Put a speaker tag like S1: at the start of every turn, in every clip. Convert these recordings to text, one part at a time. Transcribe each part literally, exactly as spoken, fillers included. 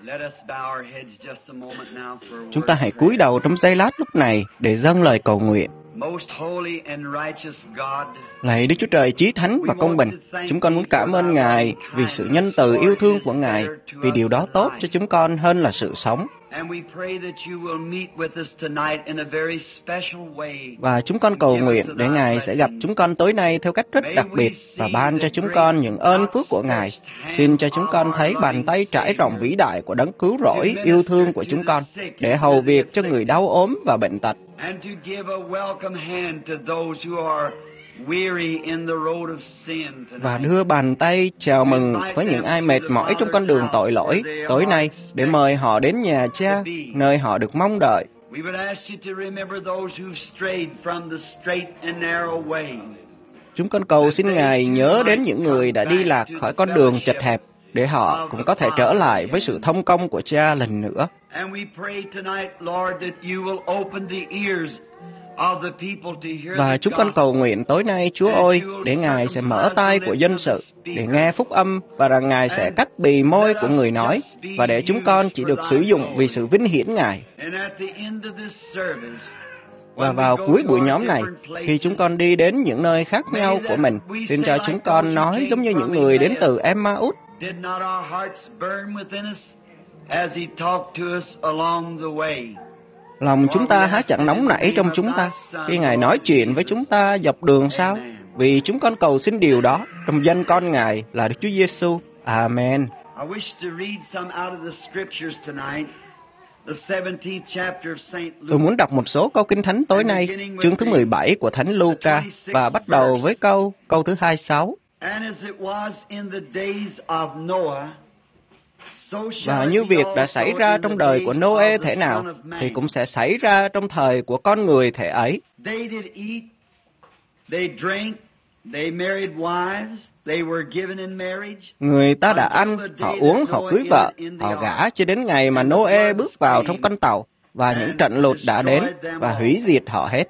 S1: Chúng ta hãy cúi đầu trong giây lát lúc này để dâng lời cầu nguyện. Lạy Đức Chúa Trời chí thánh và công bình, chúng con muốn cảm ơn Ngài vì sự nhân từ yêu thương của Ngài, vì điều đó tốt cho chúng con hơn là sự sống. Và chúng con cầu nguyện để Ngài sẽ gặp chúng con tối nay theo cách rất đặc biệt và ban cho chúng con những ơn phước của Ngài. Xin cho chúng con thấy bàn tay trải rộng vĩ đại của Đấng cứu rỗi yêu thương của chúng con để hầu việc cho người đau ốm và bệnh tật. Và đưa bàn tay chào mừng với những ai mệt mỏi trong con đường tội lỗi tối nay để mời họ đến nhà Cha, nơi họ được mong đợi. Chúng con cầu xin Ngài nhớ đến những người đã đi lạc khỏi con đường chật hẹp để họ cũng có thể trở lại với sự thông công của Cha lần nữa. Và chúng con cầu nguyện tối nay, Chúa ơi, để Ngài sẽ mở tai của dân sự để nghe phúc âm và rằng Ngài sẽ cắt bì môi của người nói và để chúng con chỉ được sử dụng vì sự vinh hiển Ngài. Và vào cuối buổi nhóm này, khi chúng con đi đến những nơi khác nhau của mình, xin cho chúng con nói giống như những người đến từ Emmaus. Lòng chúng ta há chẳng nóng nảy trong chúng ta khi Ngài nói chuyện với chúng ta dọc đường sao? Vì chúng con cầu xin điều đó trong danh con Ngài là Đức Chúa Giêsu. Amen. Tôi muốn đọc một số câu Kinh Thánh tối nay, chương thứ mười bảy của Thánh Luca, và bắt đầu với câu câu thứ hai mươi sáu. Và như việc đã xảy ra trong đời của Nô-ê thể nào, thì cũng sẽ xảy ra trong thời của con người thể ấy. Người ta đã ăn, họ uống, họ cưới vợ, họ gả cho đến ngày mà Nô-ê bước vào trong con tàu, và những trận lụt đã đến và hủy diệt họ hết.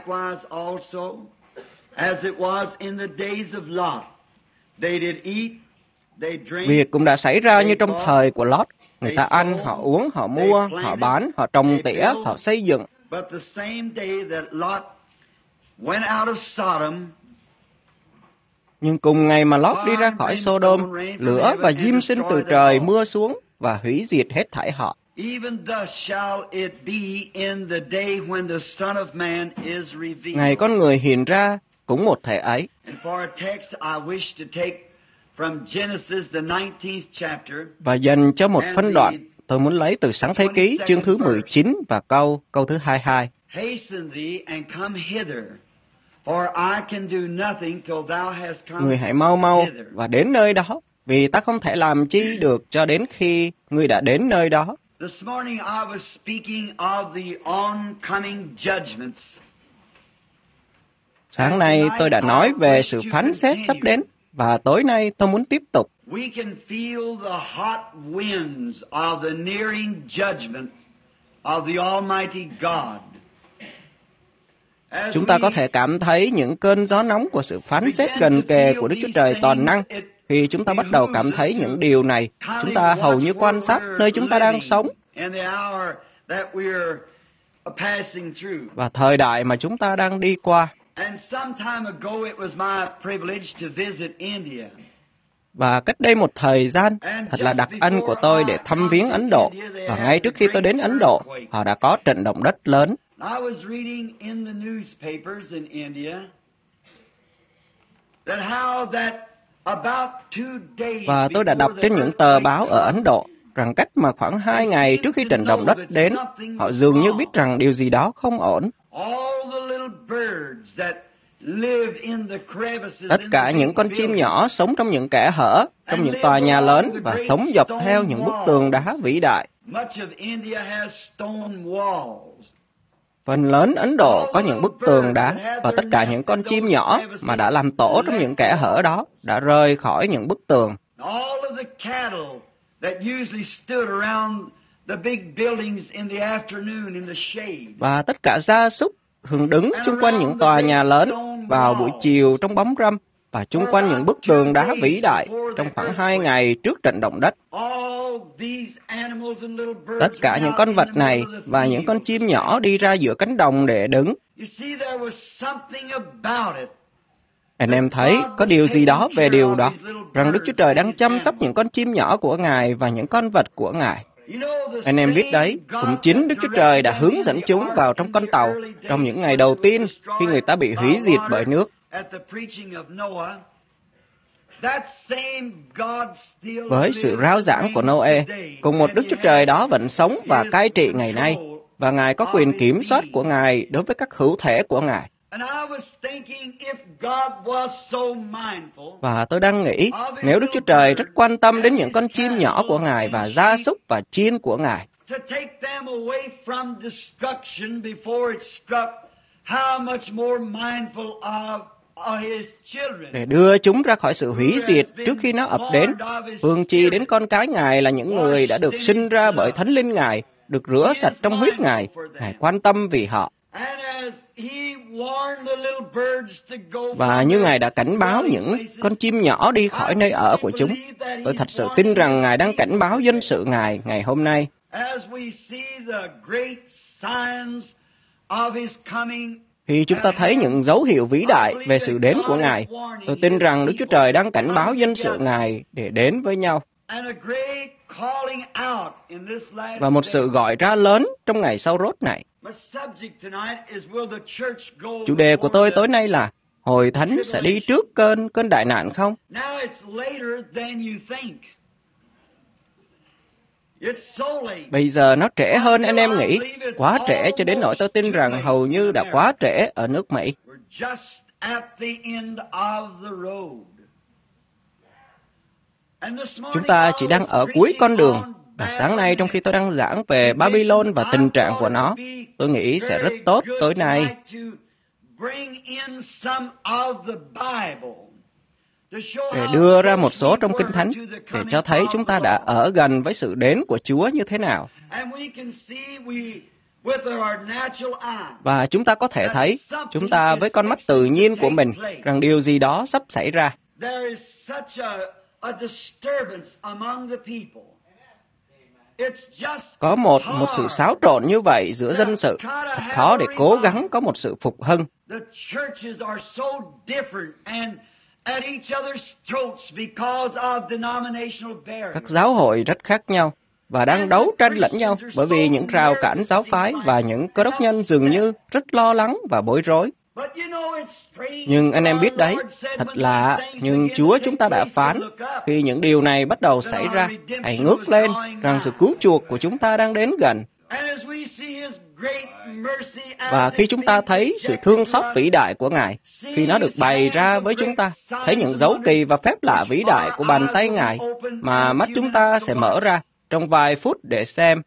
S1: Việc cũng đã xảy ra như trong thời của Lót. Người ta ăn, họ uống, họ mua, họ bán, họ trồng tỉa, họ xây dựng. Nhưng cùng ngày mà Lót đi ra khỏi Sodom, lửa và diêm sinh từ trời mưa xuống và hủy diệt hết thảy họ. Ngày con người hiện ra cũng một thể ấy. Và dành cho một phân đoạn, tôi muốn lấy từ Sáng Thế Ký chương thứ mười chín và câu câu thứ hai mươi hai. Người hãy mau mau và đến nơi đó, vì ta không thể làm chi được cho đến khi ngươi đã đến nơi đó. Sáng nay tôi đã nói về sự phán xét sắp đến, và tối nay tôi muốn tiếp tục. Chúng ta có thể cảm thấy những cơn gió nóng của sự phán xét gần kề của Đức Chúa Trời toàn năng. Khi chúng ta bắt đầu cảm thấy những điều này, chúng ta hầu như quan sát nơi chúng ta đang sống và thời đại mà chúng ta đang đi qua. Và cách đây một thời gian, thật là đặc ân của tôi để thăm viếng Ấn Độ. Và ngay trước khi tôi đến Ấn Độ, họ đã có trận động đất lớn. Và tôi đã đọc trên những tờ báo ở Ấn Độ rằng cách mà khoảng hai ngày trước khi trận động đất đến, họ dường như biết rằng điều gì đó không ổn. Tất cả những con chim nhỏ sống trong những kẽ hở, trong những tòa nhà lớn và sống dọc theo những bức tường đá vĩ đại. Phần lớn Ấn Độ có những bức tường đá, và tất cả những con chim nhỏ mà đã làm tổ trong những kẽ hở đó đã rơi khỏi những bức tường. Và tất cả gia súc thường đứng xung quanh những tòa nhà lớn vào buổi chiều trong bóng râm và chung quanh những bức tường đá vĩ đại trong khoảng hai ngày trước trận động đất. Tất cả những con vật này và những con chim nhỏ đi ra giữa cánh đồng để đứng. Anh em thấy có điều gì đó về điều đó, rằng Đức Chúa Trời đang chăm sóc những con chim nhỏ của Ngài và những con vật của Ngài. Anh em biết đấy, cũng chính Đức Chúa Trời đã hướng dẫn chúng vào trong con tàu trong những ngày đầu tiên khi người ta bị hủy diệt bởi nước. Với sự rao giảng của Noe, cùng một Đức Chúa Trời đó vẫn sống và cai trị ngày nay, và Ngài có quyền kiểm soát của Ngài đối với các hữu thể của Ngài. Và tôi đang nghĩ, nếu Đức Chúa Trời rất quan tâm đến những con chim nhỏ của Ngài và gia súc và chiên của Ngài, để đưa chúng ra khỏi sự hủy diệt trước khi nó ập đến, phương chi đến con cái Ngài là những người đã được sinh ra bởi Thánh Linh Ngài, được rửa sạch trong huyết Ngài. Ngài quan tâm vì họ. Và như Ngài đã cảnh báo những con chim nhỏ đi khỏi nơi ở của chúng, tôi thật sự tin rằng Ngài đang cảnh báo dân sự Ngài ngày hôm nay. Khi chúng ta thấy những dấu hiệu vĩ đại về sự đến của Ngài, tôi tin rằng Đức Chúa Trời đang cảnh báo dân sự Ngài để đến với nhau. Và một sự gọi ra lớn trong ngày sau rốt này. Chủ đề của tôi tối nay là Hội Thánh sẽ đi trước cơn cơn đại nạn không? Bây giờ nó trễ hơn anh em nghĩ, quá trễ cho đến nỗi tôi tin rằng hầu như đã quá trễ ở nước Mỹ. Chúng ta chỉ đang ở cuối con đường. Và sáng nay trong khi tôi đang giảng về Babylon và tình trạng của nó, tôi nghĩ sẽ rất tốt tối nay để đưa ra một số trong Kinh Thánh để cho thấy chúng ta đã ở gần với sự đến của Chúa như thế nào. Và chúng ta có thể thấy, chúng ta với con mắt tự nhiên của mình, rằng điều gì đó sắp xảy ra. Có một, một sự xáo trộn như vậy giữa dân sự, thật khó để cố gắng có một sự phục hưng. Các giáo hội rất khác nhau và đang đấu tranh lẫn nhau bởi vì những rào cản giáo phái, và những cơ đốc nhân dường như rất lo lắng và bối rối. Nhưng anh em biết đấy, thật lạ, nhưng Chúa chúng ta đã phán, khi những điều này bắt đầu xảy ra, hãy ngước lên, rằng sự cứu chuộc của chúng ta đang đến gần. Và khi chúng ta thấy sự thương xót vĩ đại của Ngài, khi nó được bày ra với chúng ta, thấy những dấu kỳ và phép lạ vĩ đại của bàn tay Ngài, mà mắt chúng ta sẽ mở ra trong vài phút để xem.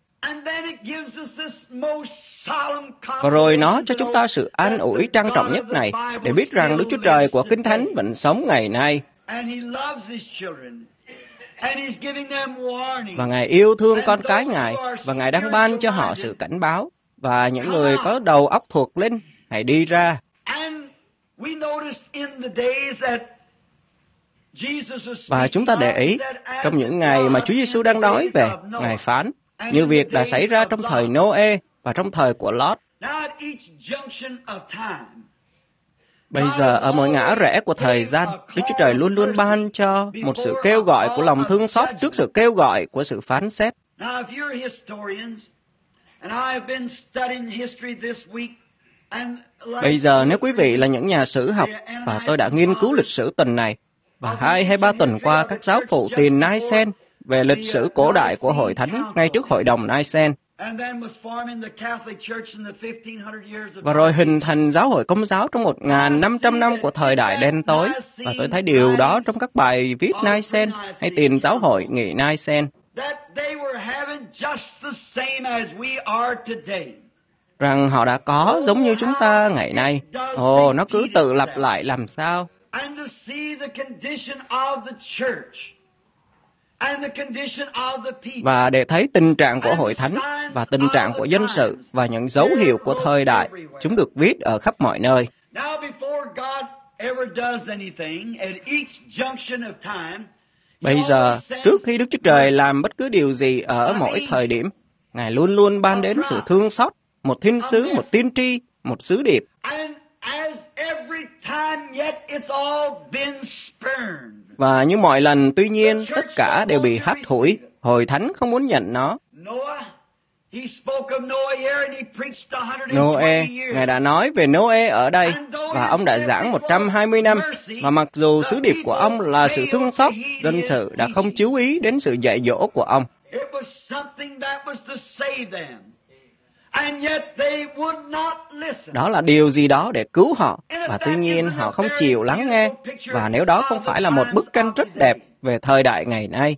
S1: Và rồi nó cho chúng ta sự an ủi trang trọng nhất này, để biết rằng Đức Chúa Trời của Kinh Thánh vẫn sống ngày nay. Và Ngài yêu thương con cái Ngài, và Ngài đang ban cho họ sự cảnh báo. Và những người có đầu óc thuộc linh, hãy đi ra. Và chúng ta để ý, trong những ngày mà Chúa Giêsu đang nói về, Ngài phán, như việc đã xảy ra trong thời Noe và trong thời của Lót. Bây giờ, ở mỗi ngã rẽ của thời gian, Đức Chúa Trời luôn luôn ban cho một sự kêu gọi của lòng thương xót trước sự kêu gọi của sự phán xét. Bây giờ, nếu quý vị là những nhà sử học, và tôi đã nghiên cứu lịch sử tuần này, và hai hay ba tuần qua các giáo phụ tiền Nicene về lịch sử cổ đại của Hội Thánh ngay trước Hội đồng Nicene, và rồi hình thành giáo hội Công giáo trong một nghìn năm trăm năm của thời đại đen tối. Và tôi thấy điều đó trong các bài viết Nicene hay tiền giáo hội nghị Nicene, rằng họ đã có giống như chúng ta ngày nay. Ồ, nó cứ tự lặp lại làm sao? Và để thấy tình trạng của Hội Thánh và tình trạng của dân sự và những dấu hiệu của thời đại, chúng được viết ở khắp mọi nơi. Bây giờ, trước khi Đức Chúa Trời làm bất cứ điều gì ở mỗi thời điểm, Ngài luôn luôn ban đến sự thương xót, một thiên sứ, một tiên tri, một sứ điệp. Và như mọi lần, tuy nhiên, tất cả đều bị hắt hủi, Hội Thánh không muốn nhận nó. Noe, Ngài đã nói về Noe ở đây, và ông đã giảng một trăm hai mươi năm, và mặc dù sứ điệp của ông là sự thương xót, dân sự đã không chú ý đến sự dạy dỗ của ông. Đó là điều gì đó để cứu họ, và tuy nhiên họ không chịu lắng nghe, và nếu đó không phải là một bức tranh rất đẹp về thời đại ngày nay.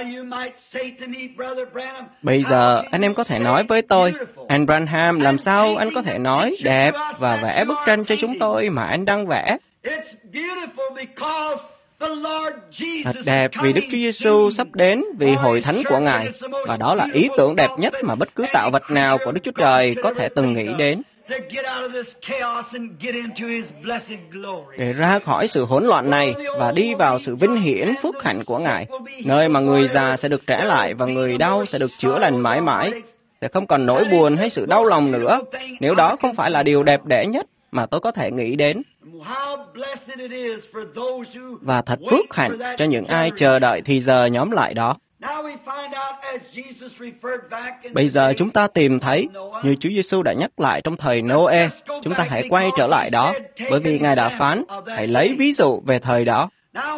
S1: Bây giờ, anh em có thể nói với tôi, anh Branham, làm sao anh có thể nói đẹp và vẽ bức tranh cho chúng tôi mà anh đang vẽ? Thật đẹp vì Đức Chúa Giêsu sắp đến vì Hội Thánh của Ngài, và đó là ý tưởng đẹp nhất mà bất cứ tạo vật nào của Đức Chúa Trời có thể từng nghĩ đến. Để ra khỏi sự hỗn loạn này và đi vào sự vinh hiển phước hạnh của Ngài, nơi mà người già sẽ được trẻ lại và người đau sẽ được chữa lành mãi mãi, sẽ không còn nỗi buồn hay sự đau lòng nữa. Nếu đó không phải là điều đẹp đẽ nhất mà tôi có thể nghĩ đến. Và thật phước hạnh cho những ai chờ đợi thì giờ nhóm lại đó. Bây giờ chúng ta tìm thấy, như Chúa Giêsu đã nhắc lại trong thời Noe, chúng ta hãy quay trở lại đó, bởi vì Ngài đã phán, hãy lấy ví dụ về thời đó.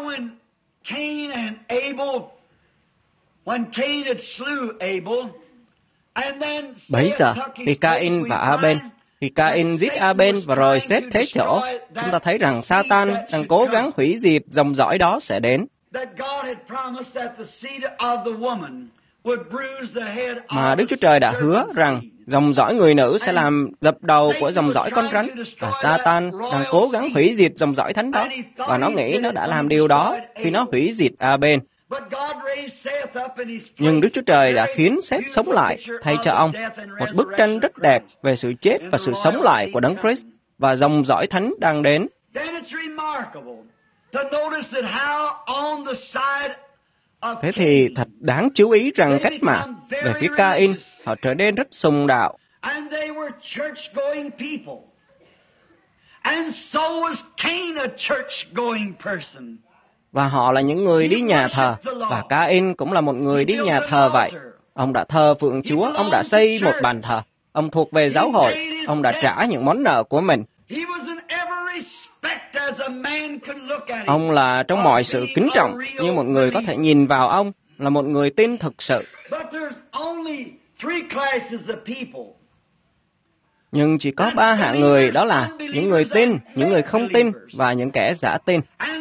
S1: Bấy giờ, khi Cain và Abel, khi Cain giết Abel và rồi xếp thế chỗ, chúng ta thấy rằng Satan đang cố gắng hủy diệt dòng dõi đó sẽ đến. Mà Đức Chúa Trời đã hứa rằng dòng dõi người nữ sẽ làm dập đầu của dòng dõi con rắn, và Satan đang cố gắng hủy diệt dòng dõi thánh đó, và nó nghĩ nó đã làm điều đó khi nó hủy diệt Abel. Nhưng Đức Chúa Trời đã khiến Seth sống lại thay cho ông, một bức tranh rất đẹp về sự chết và sự sống lại của Đấng Christ, và dòng dõi thánh đang đến. Thế thì thật đáng chú ý rằng cách mà về phía Cain, họ trở nên rất sùng đạo. Và họ là những người đi nhà thờ, và Cain cũng là một người đi nhà thờ vậy. Ông đã thờ phượng Chúa, ông đã xây một bàn thờ, ông thuộc về giáo hội, ông đã trả những món nợ của mình. Ông là trong mọi sự kính trọng, như một người có thể nhìn vào ông, là một người tin thực sự. Nhưng chỉ có ba hạng người, đó là những người tin, những người không tin, và những kẻ giả tin.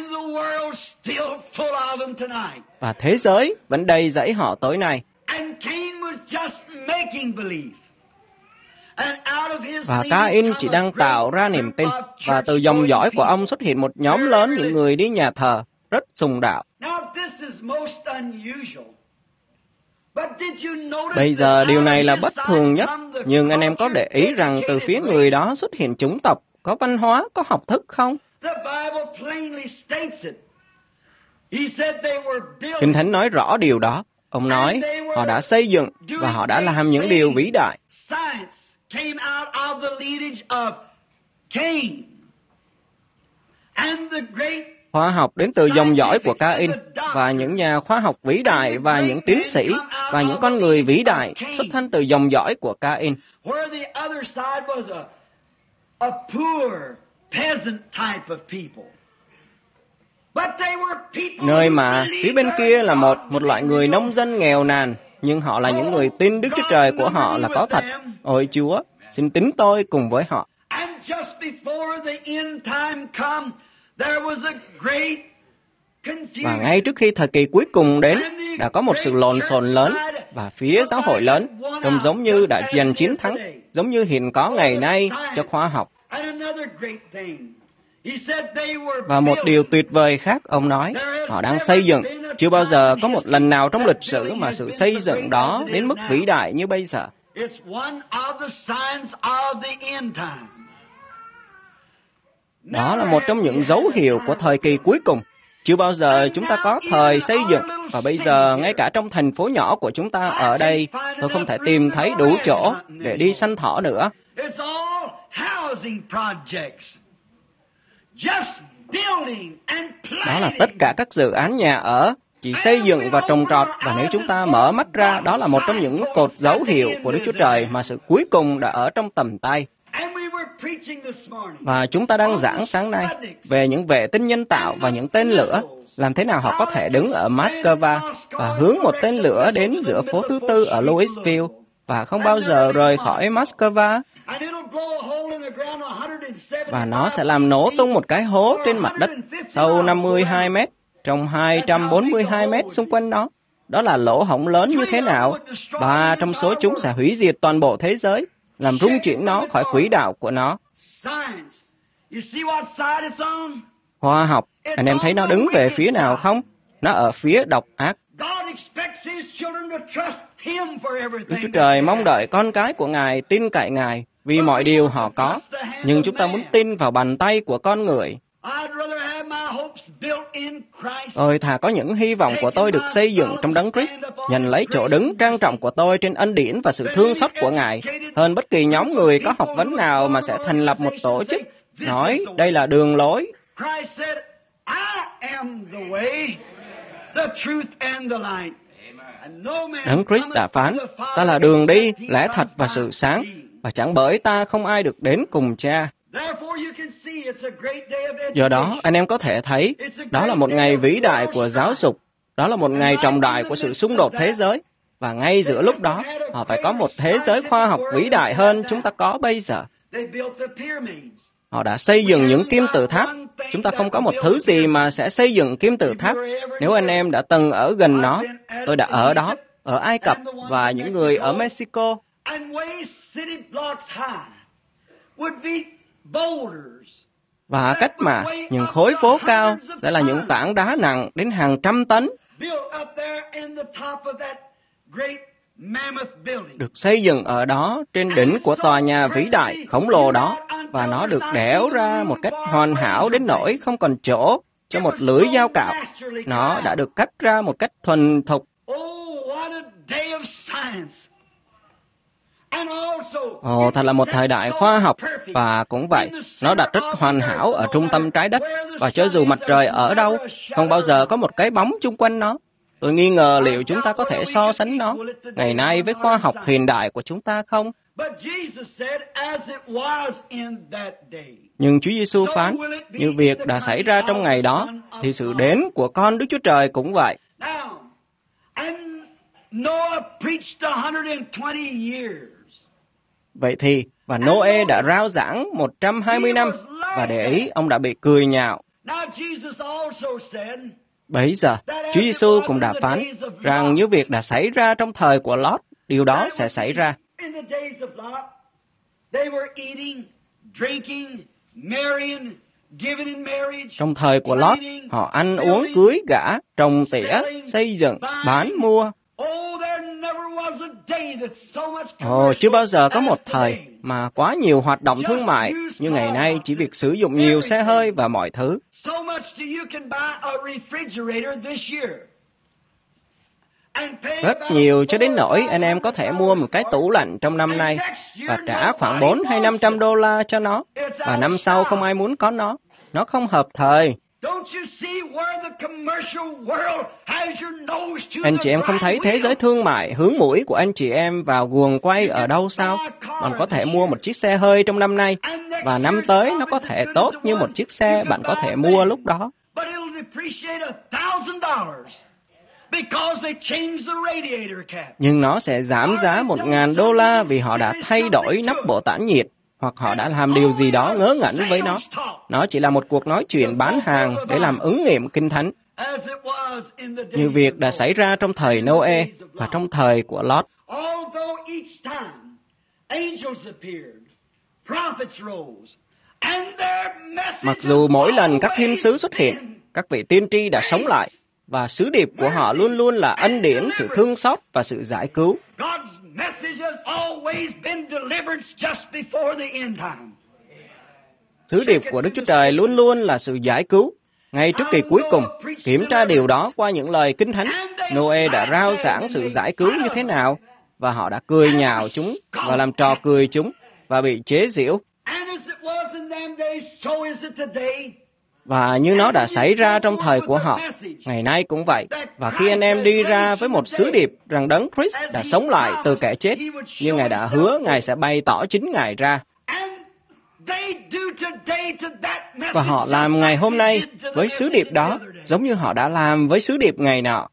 S1: Và thế giới vẫn đầy dẫy họ tối nay. Và Cain chỉ đang tạo ra niềm tin, và từ dòng dõi của ông xuất hiện một nhóm lớn những người đi nhà thờ, rất sùng đạo. Bây giờ điều này là bất thường nhất, nhưng anh em có để ý rằng từ phía người đó xuất hiện chủng tộc, có văn hóa, có học thức không? Kinh Thánh nói rõ điều đó. Ông nói, họ đã xây dựng và họ đã làm những điều vĩ đại. Khoa học đến từ dòng dõi của Cain, và những nhà khoa học vĩ đại và những tiến sĩ và những con người vĩ đại xuất thân từ dòng dõi của Cain. Nơi mà phía bên kia là một một loại người nông dân nghèo nàn, nhưng họ là những người tin Đức Chúa Trời của họ là có thật. Ôi Chúa, xin tính tôi cùng với họ. Và ngay trước khi thời kỳ cuối cùng đến, đã có một sự lộn xộn lớn, và phía giáo hội lớn trông giống như đã giành chiến thắng, giống như hiện có ngày nay cho khoa học. Và một điều tuyệt vời khác, ông nói, họ đang xây dựng. Chưa bao giờ có một lần nào trong lịch sử mà sự xây dựng đó đến mức vĩ đại như bây giờ. Đó là một trong những dấu hiệu của thời kỳ cuối cùng. Chưa bao giờ chúng ta có thời xây dựng, và bây giờ ngay cả trong thành phố nhỏ của chúng ta ở đây, tôi không thể tìm thấy đủ chỗ để đi săn thỏ nữa. Đó là tất cả các dự án nhà ở, chỉ xây dựng và trồng trọt, và nếu chúng ta mở mắt ra, đó là một trong những cột dấu hiệu của Đức Chúa Trời mà sự cuối cùng đã ở trong tầm tay. Và chúng ta đang giảng sáng nay về những vệ tinh nhân tạo và những tên lửa, làm thế nào họ có thể đứng ở Moscow và hướng một tên lửa đến giữa phố thứ tư ở Louisville và không bao giờ rời khỏi Moscow. Và nó sẽ làm nổ tung một cái hố trên mặt đất sâu năm mươi hai mét, trong hai trăm bốn mươi hai mét xung quanh nó. Đó là lỗ hổng lớn như thế nào? Ba trong số chúng sẽ hủy diệt toàn bộ thế giới, làm rung chuyển nó khỏi quỹ đạo của nó. Khoa học, anh em thấy nó đứng về phía nào không? Nó ở phía độc ác. Đức Chúa Trời mong đợi con cái của Ngài tin cậy Ngài vì mọi điều họ có, nhưng chúng ta muốn tin vào bàn tay của con người. Tôi thà có những hy vọng của tôi được xây dựng trong Đấng Christ, nhận lấy chỗ đứng trang trọng của tôi trên ân điển và sự thương xót của Ngài, hơn bất kỳ nhóm người có học vấn nào mà sẽ thành lập một tổ chức, nói đây là đường lối. Đấng Christ đã phán, ta là đường đi, lẽ thật và sự sáng, và chẳng bởi ta không ai được đến cùng Cha. Do đó, anh em có thể thấy, đó là một ngày vĩ đại của giáo dục, đó là một ngày trọng đại của sự xung đột thế giới, và ngay giữa lúc đó, họ phải có một thế giới khoa học vĩ đại hơn chúng ta có bây giờ. Họ đã xây dựng những kim tự tháp. Chúng ta không có một thứ gì mà sẽ xây dựng kim tự tháp. Nếu anh em đã từng ở gần nó, tôi đã ở đó, ở Ai Cập và những người ở Mexico. Và cách mà những khối phố cao sẽ là những tảng đá nặng đến hàng trăm tấn, được xây dựng ở đó trên đỉnh của tòa nhà vĩ đại khổng lồ đó, và nó được đẽo ra một cách hoàn hảo đến nỗi không còn chỗ cho một lưỡi dao cạo. Nó đã được cắt ra một cách thuần thục. Ồ, thật là một thời đại khoa học, và cũng vậy, nó đặt rất hoàn hảo ở trung tâm trái đất, và cho dù mặt trời ở đâu, không bao giờ có một cái bóng chung quanh nó. Tôi nghi ngờ liệu chúng ta có thể so sánh nó ngày nay với khoa học hiện đại của chúng ta không? Nhưng Chúa Giêsu phán, như việc đã xảy ra trong ngày đó, thì sự đến của con Đức Chúa Trời cũng vậy. Vậy thì, và Noe đã rao giảng một trăm hai mươi năm, và để ý, ông đã bị cười nhạo. Bấy giờ, Chúa Giêsu cũng đã phán rằng như việc đã xảy ra trong thời của Lót, điều đó sẽ xảy ra. Trong thời của Lót, họ ăn uống cưới gả, trồng tỉa, xây dựng, bán mua. Ồ, chưa bao giờ có một thời mà quá nhiều hoạt động thương mại như ngày nay, chỉ việc sử dụng nhiều xe hơi và mọi thứ. Rất nhiều cho đến nỗi anh em có thể mua một cái tủ lạnh trong năm nay và trả khoảng bốn hay năm trăm đô la cho nó, và năm sau không ai muốn có nó. Nó không hợp thời. Anh chị em không thấy thế giới thương mại hướng mũi của anh chị em vào guồng quay ở đâu sao? Bạn có thể mua một chiếc xe hơi trong năm nay, và năm tới nó có thể tốt như một chiếc xe bạn có thể mua lúc đó. Nhưng nó sẽ giảm giá một ngàn đô la vì họ đã thay đổi nắp bộ tản nhiệt, hoặc họ đã làm điều gì đó ngớ ngẩn với nó. Nó chỉ là một cuộc nói chuyện bán hàng để làm ứng nghiệm Kinh Thánh. Như việc đã xảy ra trong thời Noe và trong thời của Lót. Mặc dù mỗi lần các thiên sứ xuất hiện, các vị tiên tri đã sống lại, và sứ điệp của họ luôn luôn là ân điển, sự thương xót và sự giải cứu. Sứ điệp của Đức Chúa Trời luôn luôn là sự giải cứu. Ngay trước kỳ cuối cùng, kiểm tra điều đó qua những lời Kinh Thánh, Noe đã rao giảng sự giải cứu như thế nào, và họ đã cười nhạo chúng và làm trò cười chúng và bị chế giễu. Và như nó đã xảy ra trong thời của họ, ngày nay cũng vậy. Và khi anh em đi ra với một sứ điệp rằng Đấng Christ đã sống lại từ kẻ chết, như Ngài đã hứa, Ngài sẽ bày tỏ chính Ngài ra. Và họ làm ngày hôm nay với sứ điệp đó, giống như họ đã làm với sứ điệp ngày nọ.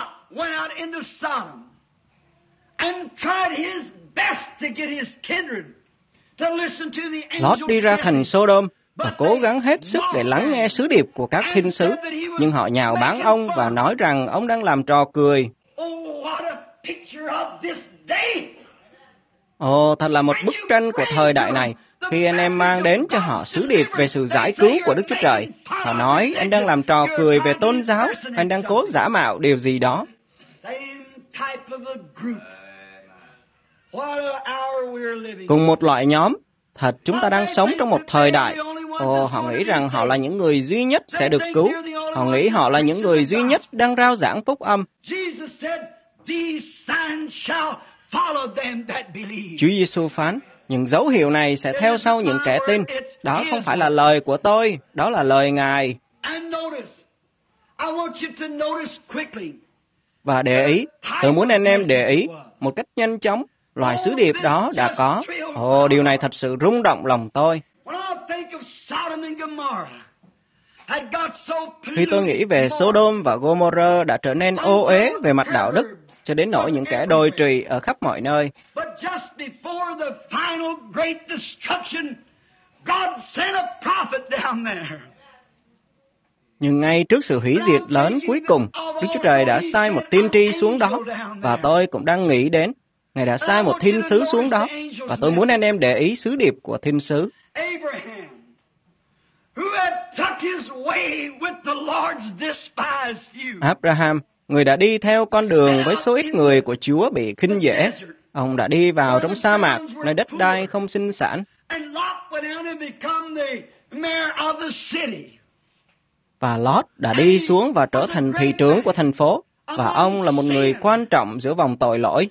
S1: Lót đi ra thành Sodom và cố gắng hết sức để lắng nghe sứ điệp của các thiên sứ, nhưng họ nhạo báng ông và nói rằng ông đang làm trò cười. Ồ, thật là một bức tranh của thời đại này. Khi anh em mang đến cho họ sứ điệp về sự giải cứu của Đức Chúa Trời, họ nói anh đang làm trò cười về tôn giáo, anh đang cố giả mạo điều gì đó. Cùng một loại nhóm, thật chúng ta đang sống trong một thời đại. Ồ, họ nghĩ rằng họ là những người duy nhất sẽ được cứu. Họ nghĩ họ là những người duy nhất đang rao giảng phúc âm. Chúa Giêsu phán, những dấu hiệu này sẽ theo sau những kẻ tin. Đó không phải là lời của tôi, đó là lời Ngài. Và để ý, tôi muốn anh em để ý một cách nhanh chóng, loài sứ điệp đó đã có. Ồ, điều này thật sự rung động lòng tôi. Khi tôi nghĩ về Sodom và Gomorrah đã trở nên ô uế về mặt đạo đức, cho đến nỗi những kẻ đồi trụy ở khắp mọi nơi. Nhưng ngay trước sự hủy diệt lớn cuối cùng, Đức Chúa Trời đã sai một tiên tri xuống đó, và tôi cũng đang nghĩ đến, Ngài đã sai một thiên sứ xuống đó, và tôi muốn anh em để ý sứ điệp của thiên sứ. Abraham, người đã đi theo con đường với số ít người của Chúa bị khinh dễ. Ông đã đi vào trong sa mạc, nơi đất đai không sinh sản. Và Lót đã đi xuống và trở thành thị trưởng của thành phố. Và ông là một người quan trọng giữa vòng tội lỗi.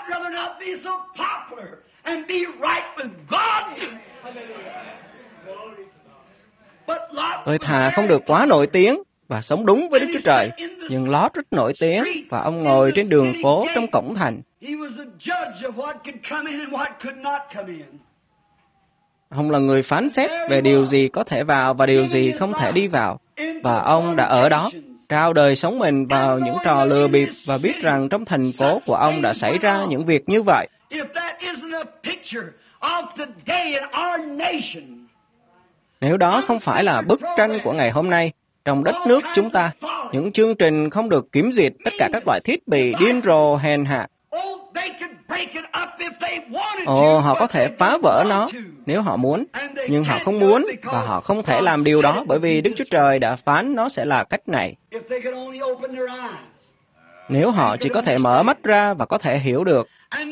S1: Tôi thà không được quá nổi tiếng và sống đúng với Đức Chúa Trời. Nhưng Lót rất nổi tiếng và ông ngồi trên đường phố trong cổng thành. Ông là người phán xét về điều gì có thể vào và điều gì không thể đi vào. Và ông đã ở đó, trao đời sống mình vào những trò lừa bịp và biết rằng trong thành phố của ông đã xảy ra những việc như vậy. Nếu đó không phải là bức tranh của ngày hôm nay, trong đất nước chúng ta, những chương trình không được kiểm duyệt tất cả các loại thiết bị điên rồ hèn hạ. Ồ, họ có thể phá vỡ nó nếu họ muốn, nhưng họ không muốn và họ không thể làm điều đó bởi vì Đức Chúa Trời đã phán nó sẽ là cách này. Nếu họ chỉ có thể mở mắt ra và có thể hiểu được.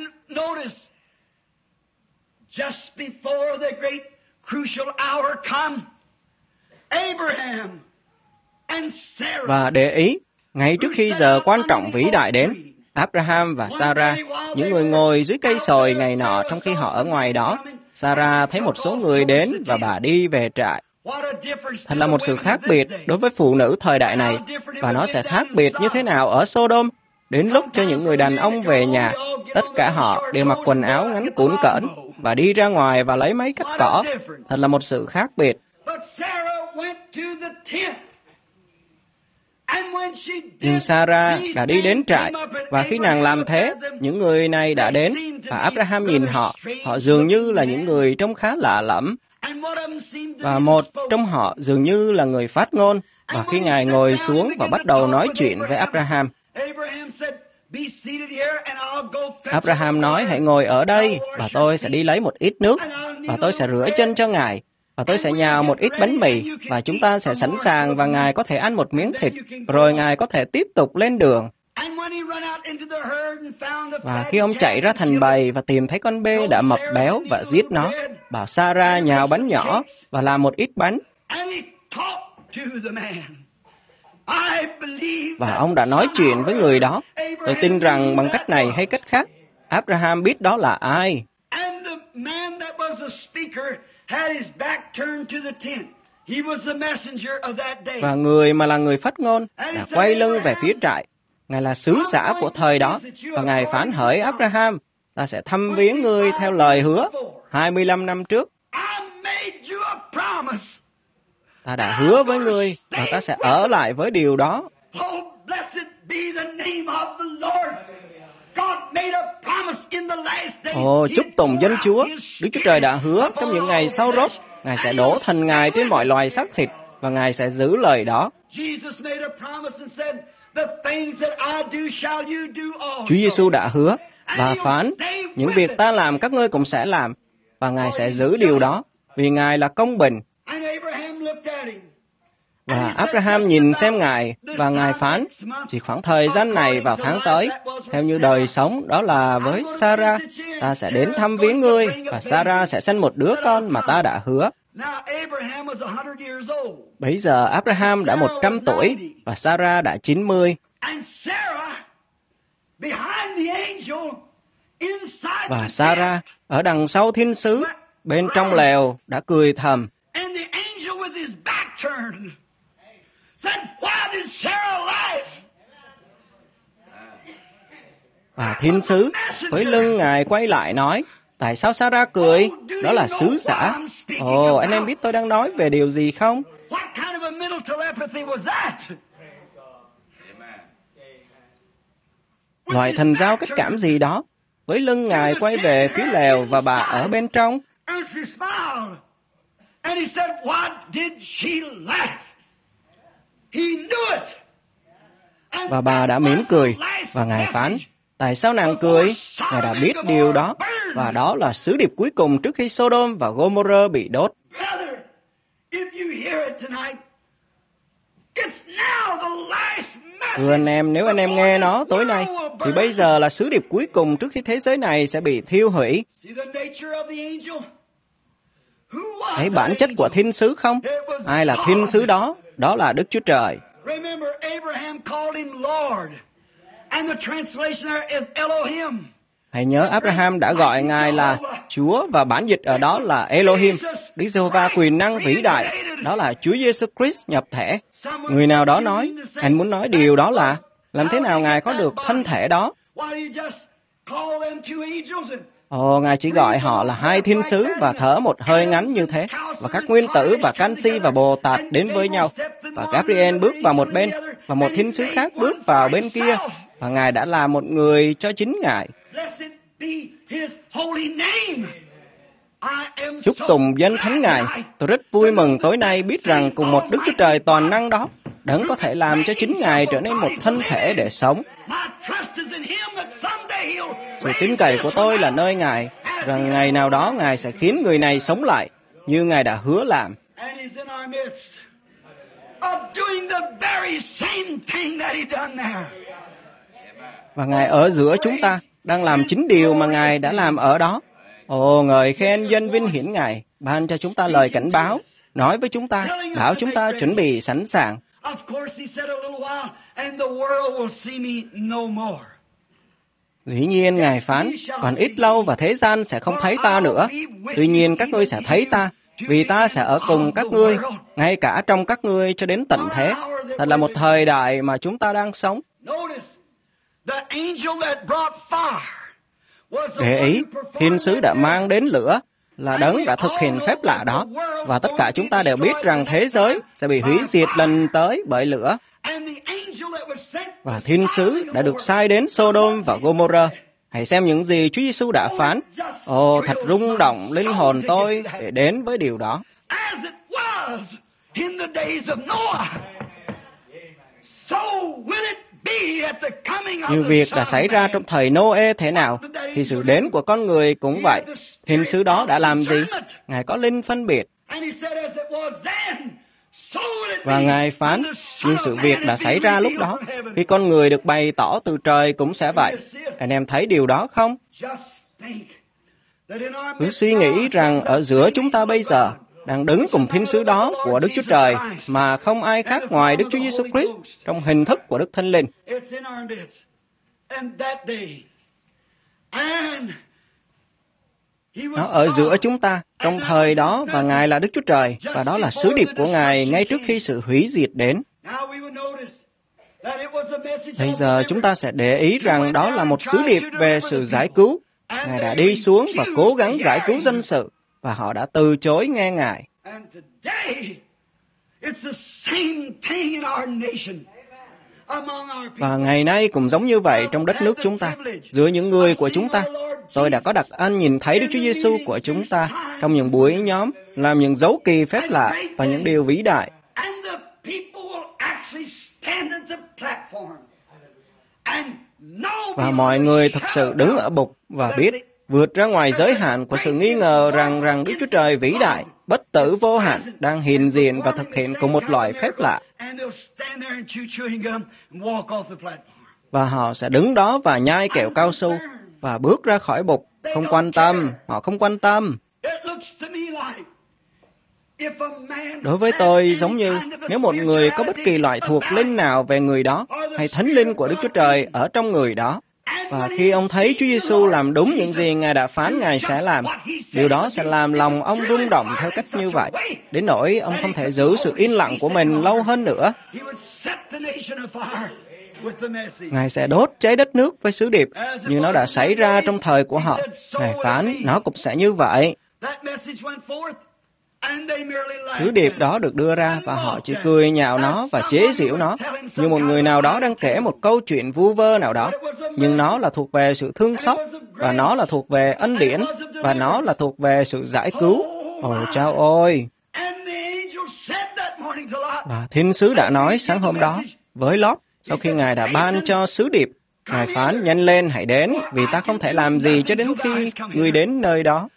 S1: Và để ý, ngay trước khi giờ quan trọng vĩ đại đến, Abraham và Sarah, những người ngồi dưới cây sồi ngày nọ trong khi họ ở ngoài đó, Sarah thấy một số người đến và bà đi về trại. Thật là một sự khác biệt đối với phụ nữ thời đại này, và nó sẽ khác biệt như thế nào ở Sodom. Đến lúc cho những người đàn ông về nhà, tất cả họ đều mặc quần áo ngắn cũn cỡn và đi ra ngoài và lấy máy cắt cỏ. Thật là một sự khác biệt. Nhưng Sarah đã đi đến trại, và khi nàng làm thế, những người này đã đến, và Abraham nhìn họ, họ dường như là những người trông khá lạ lẫm. Và một trong họ dường như là người phát ngôn, và khi Ngài ngồi xuống và bắt đầu nói chuyện với Abraham, Abraham nói, hãy ngồi ở đây, và tôi sẽ đi lấy một ít nước, và tôi sẽ rửa chân cho Ngài, và tôi sẽ nhào một ít bánh mì, và chúng ta sẽ sẵn sàng, và Ngài có thể ăn một miếng thịt, rồi Ngài có thể tiếp tục lên đường. Và khi ông chạy ra thành bầy và tìm thấy con bê đã mập béo và giết nó, bảo Sarah nhào bánh nhỏ và làm một ít bánh. Và ông đã nói chuyện với người đó. Tôi tin rằng bằng cách này hay cách khác, Abraham biết đó là ai. Và người mà là người phát ngôn đã quay lưng về phía trại. Ngài là sứ giả của thời đó, và Ngài phán hỡi Abraham, ta sẽ thăm viếng ngươi theo lời hứa hai mươi lăm năm trước. Ta đã hứa với ngươi, và ta sẽ ở lại với điều đó. Ồ, chúc tùng danh Chúa, Đức Chúa Trời đã hứa trong những ngày sau rốt, Ngài sẽ đổ thành Ngài trên mọi loài xác thịt, và Ngài sẽ giữ lời đó. Chúa Giêsu đã hứa và phán, những việc ta làm các ngươi cũng sẽ làm, và Ngài sẽ giữ điều đó, vì Ngài là công bình. Và Abraham nhìn xem Ngài, và Ngài phán, chỉ khoảng thời gian này vào tháng tới, theo như đời sống đó là với Sarah, ta sẽ đến thăm viếng ngươi, và Sarah sẽ sinh một đứa con mà ta đã hứa. Bấy giờ Abraham đã một trăm tuổi, và Sarah đã chín mươi. Và Sarah ở đằng sau thiên sứ, bên trong lều, đã cười thầm. Và thiên sứ với lưng Ngài quay lại nói, tại sao Sarah cười? Đó là sứ giả. Ồ, anh em biết tôi đang nói về điều gì không? Loại thần giao cách cảm gì đó? Với lưng Ngài quay về phía lều, và bà ở bên trong. Và bà đã mỉm cười, và Ngài phán, tại sao nàng cười? Ngài đã biết điều đó, và đó là sứ điệp cuối cùng trước khi Sodom và Gomorrah bị đốt. Thưa anh em, nếu anh em nghe nó tối nay, thì bây giờ là sứ điệp cuối cùng trước khi thế giới này sẽ bị thiêu hủy. Thấy bản chất của thiên sứ không? Ai là thiên sứ đó? Đó là Đức Chúa Trời. Hãy nhớ Abraham đã gọi Ngài là Chúa, và bản dịch ở đó là Elohim, Đức Giê-hô-va quyền năng vĩ đại, đó là Chúa Giêsu Christ nhập thể. Người nào đó nói, anh muốn nói điều đó là, làm thế nào Ngài có được thân thể đó? Ồ, Ngài chỉ gọi họ là hai thiên sứ và thở một hơi ngắn như thế, và các nguyên tử và canxi và Bồ Tát đến với nhau, và Gabriel bước vào một bên, và một thiên sứ khác bước vào bên kia, và Ngài đã là một người cho chính Ngài. Chúc tùng danh thánh Ngài. Tôi rất vui mừng tối nay biết rằng cùng một Đức Chúa Trời toàn năng đó, Đấng có thể làm cho chính Ngài trở nên một thân thể để sống. Sự tin cậy của tôi là nơi Ngài, rằng ngày nào đó Ngài sẽ khiến người này sống lại, như Ngài đã hứa làm. Và Ngài ở giữa chúng ta, đang làm chính điều mà Ngài đã làm ở đó. Ồ, ngợi khen danh vinh hiển Ngài, ban cho chúng ta lời cảnh báo, nói với chúng ta, bảo chúng ta chuẩn bị sẵn sàng. Dĩ nhiên, Ngài phán, còn ít lâu và thế gian sẽ không thấy ta nữa. Tuy nhiên, các ngươi sẽ thấy ta, vì ta sẽ ở cùng các ngươi, ngay cả trong các ngươi cho đến tận thế. Thật là một thời đại mà chúng ta đang sống. Để ý, thiên sứ đã mang đến lửa, là Đấng đã thực hiện phép lạ đó, và tất cả chúng ta đều biết rằng thế giới sẽ bị hủy diệt lần tới bởi lửa. Và thiên sứ đã được sai đến Sodom và Gomorrah. Hãy xem những gì Chúa Giêsu đã phán. Ồ, thật rung động linh hồn tôi để đến với điều đó. Như việc đã xảy ra trong thời Nô-ê thế nào, thì sự đến của con người cũng vậy. Thiên sứ đó đã làm gì? Ngài có linh phân biệt. Và Ngài phán, nhưng sự việc đã xảy ra lúc đó, khi con người được bày tỏ từ trời cũng sẽ vậy. Anh em thấy điều đó không? Cứ suy nghĩ rằng ở giữa chúng ta bây giờ đang đứng cùng thiên sứ đó của Đức Chúa Trời mà không ai khác ngoài Đức Chúa Giêsu Christ trong hình thức của Đức Thánh Linh. Nó ở giữa chúng ta trong thời đó và Ngài là Đức Chúa Trời và đó là sứ điệp của Ngài ngay trước khi sự hủy diệt đến. Bây giờ chúng ta sẽ để ý rằng đó là một sứ điệp về sự giải cứu. Ngài đã đi xuống và cố gắng giải cứu dân sự và họ đã từ chối nghe Ngài. Và ngày nay cũng giống như vậy trong đất nước chúng ta, giữa những người của chúng ta. Tôi đã có đặc ân nhìn thấy Đức Chúa Giêsu của chúng ta trong những buổi nhóm làm những dấu kỳ phép lạ và những điều vĩ đại. Và mọi người thực sự đứng ở bục và biết vượt ra ngoài giới hạn của sự nghi ngờ rằng rằng Đức Chúa Trời vĩ đại, bất tử vô hạn đang hiện diện và thực hiện cùng một loại phép lạ. Và họ sẽ đứng đó và nhai kẹo cao su và bước ra khỏi bục, không quan tâm, họ không quan tâm. Đối với tôi, giống như nếu một người có bất kỳ loại thuộc linh nào về người đó, hay thánh linh của Đức Chúa Trời ở trong người đó, và khi ông thấy Chúa Giêsu làm đúng những gì Ngài đã phán Ngài sẽ làm, điều đó sẽ làm lòng ông rung động theo cách như vậy, đến nỗi ông không thể giữ sự yên lặng của mình lâu hơn nữa. Ngài sẽ đốt cháy đất nước với sứ điệp, như nó đã xảy ra trong thời của họ. Ngài phán, nó cũng sẽ như vậy. Sứ điệp đó được đưa ra và họ chỉ cười nhạo nó và chế giễu nó, như một người nào đó đang kể một câu chuyện vu vơ nào đó. Nhưng nó là thuộc về sự thương xót, và nó là thuộc về ân điển, và nó là thuộc về sự giải cứu. Ôi chao ôi! Và thiên sứ đã nói sáng hôm đó với Lót, sau khi Ngài đã ban cho sứ điệp, Ngài phán, nhanh lên hãy đến, vì ta không thể làm gì cho đến khi ngươi đến nơi đó.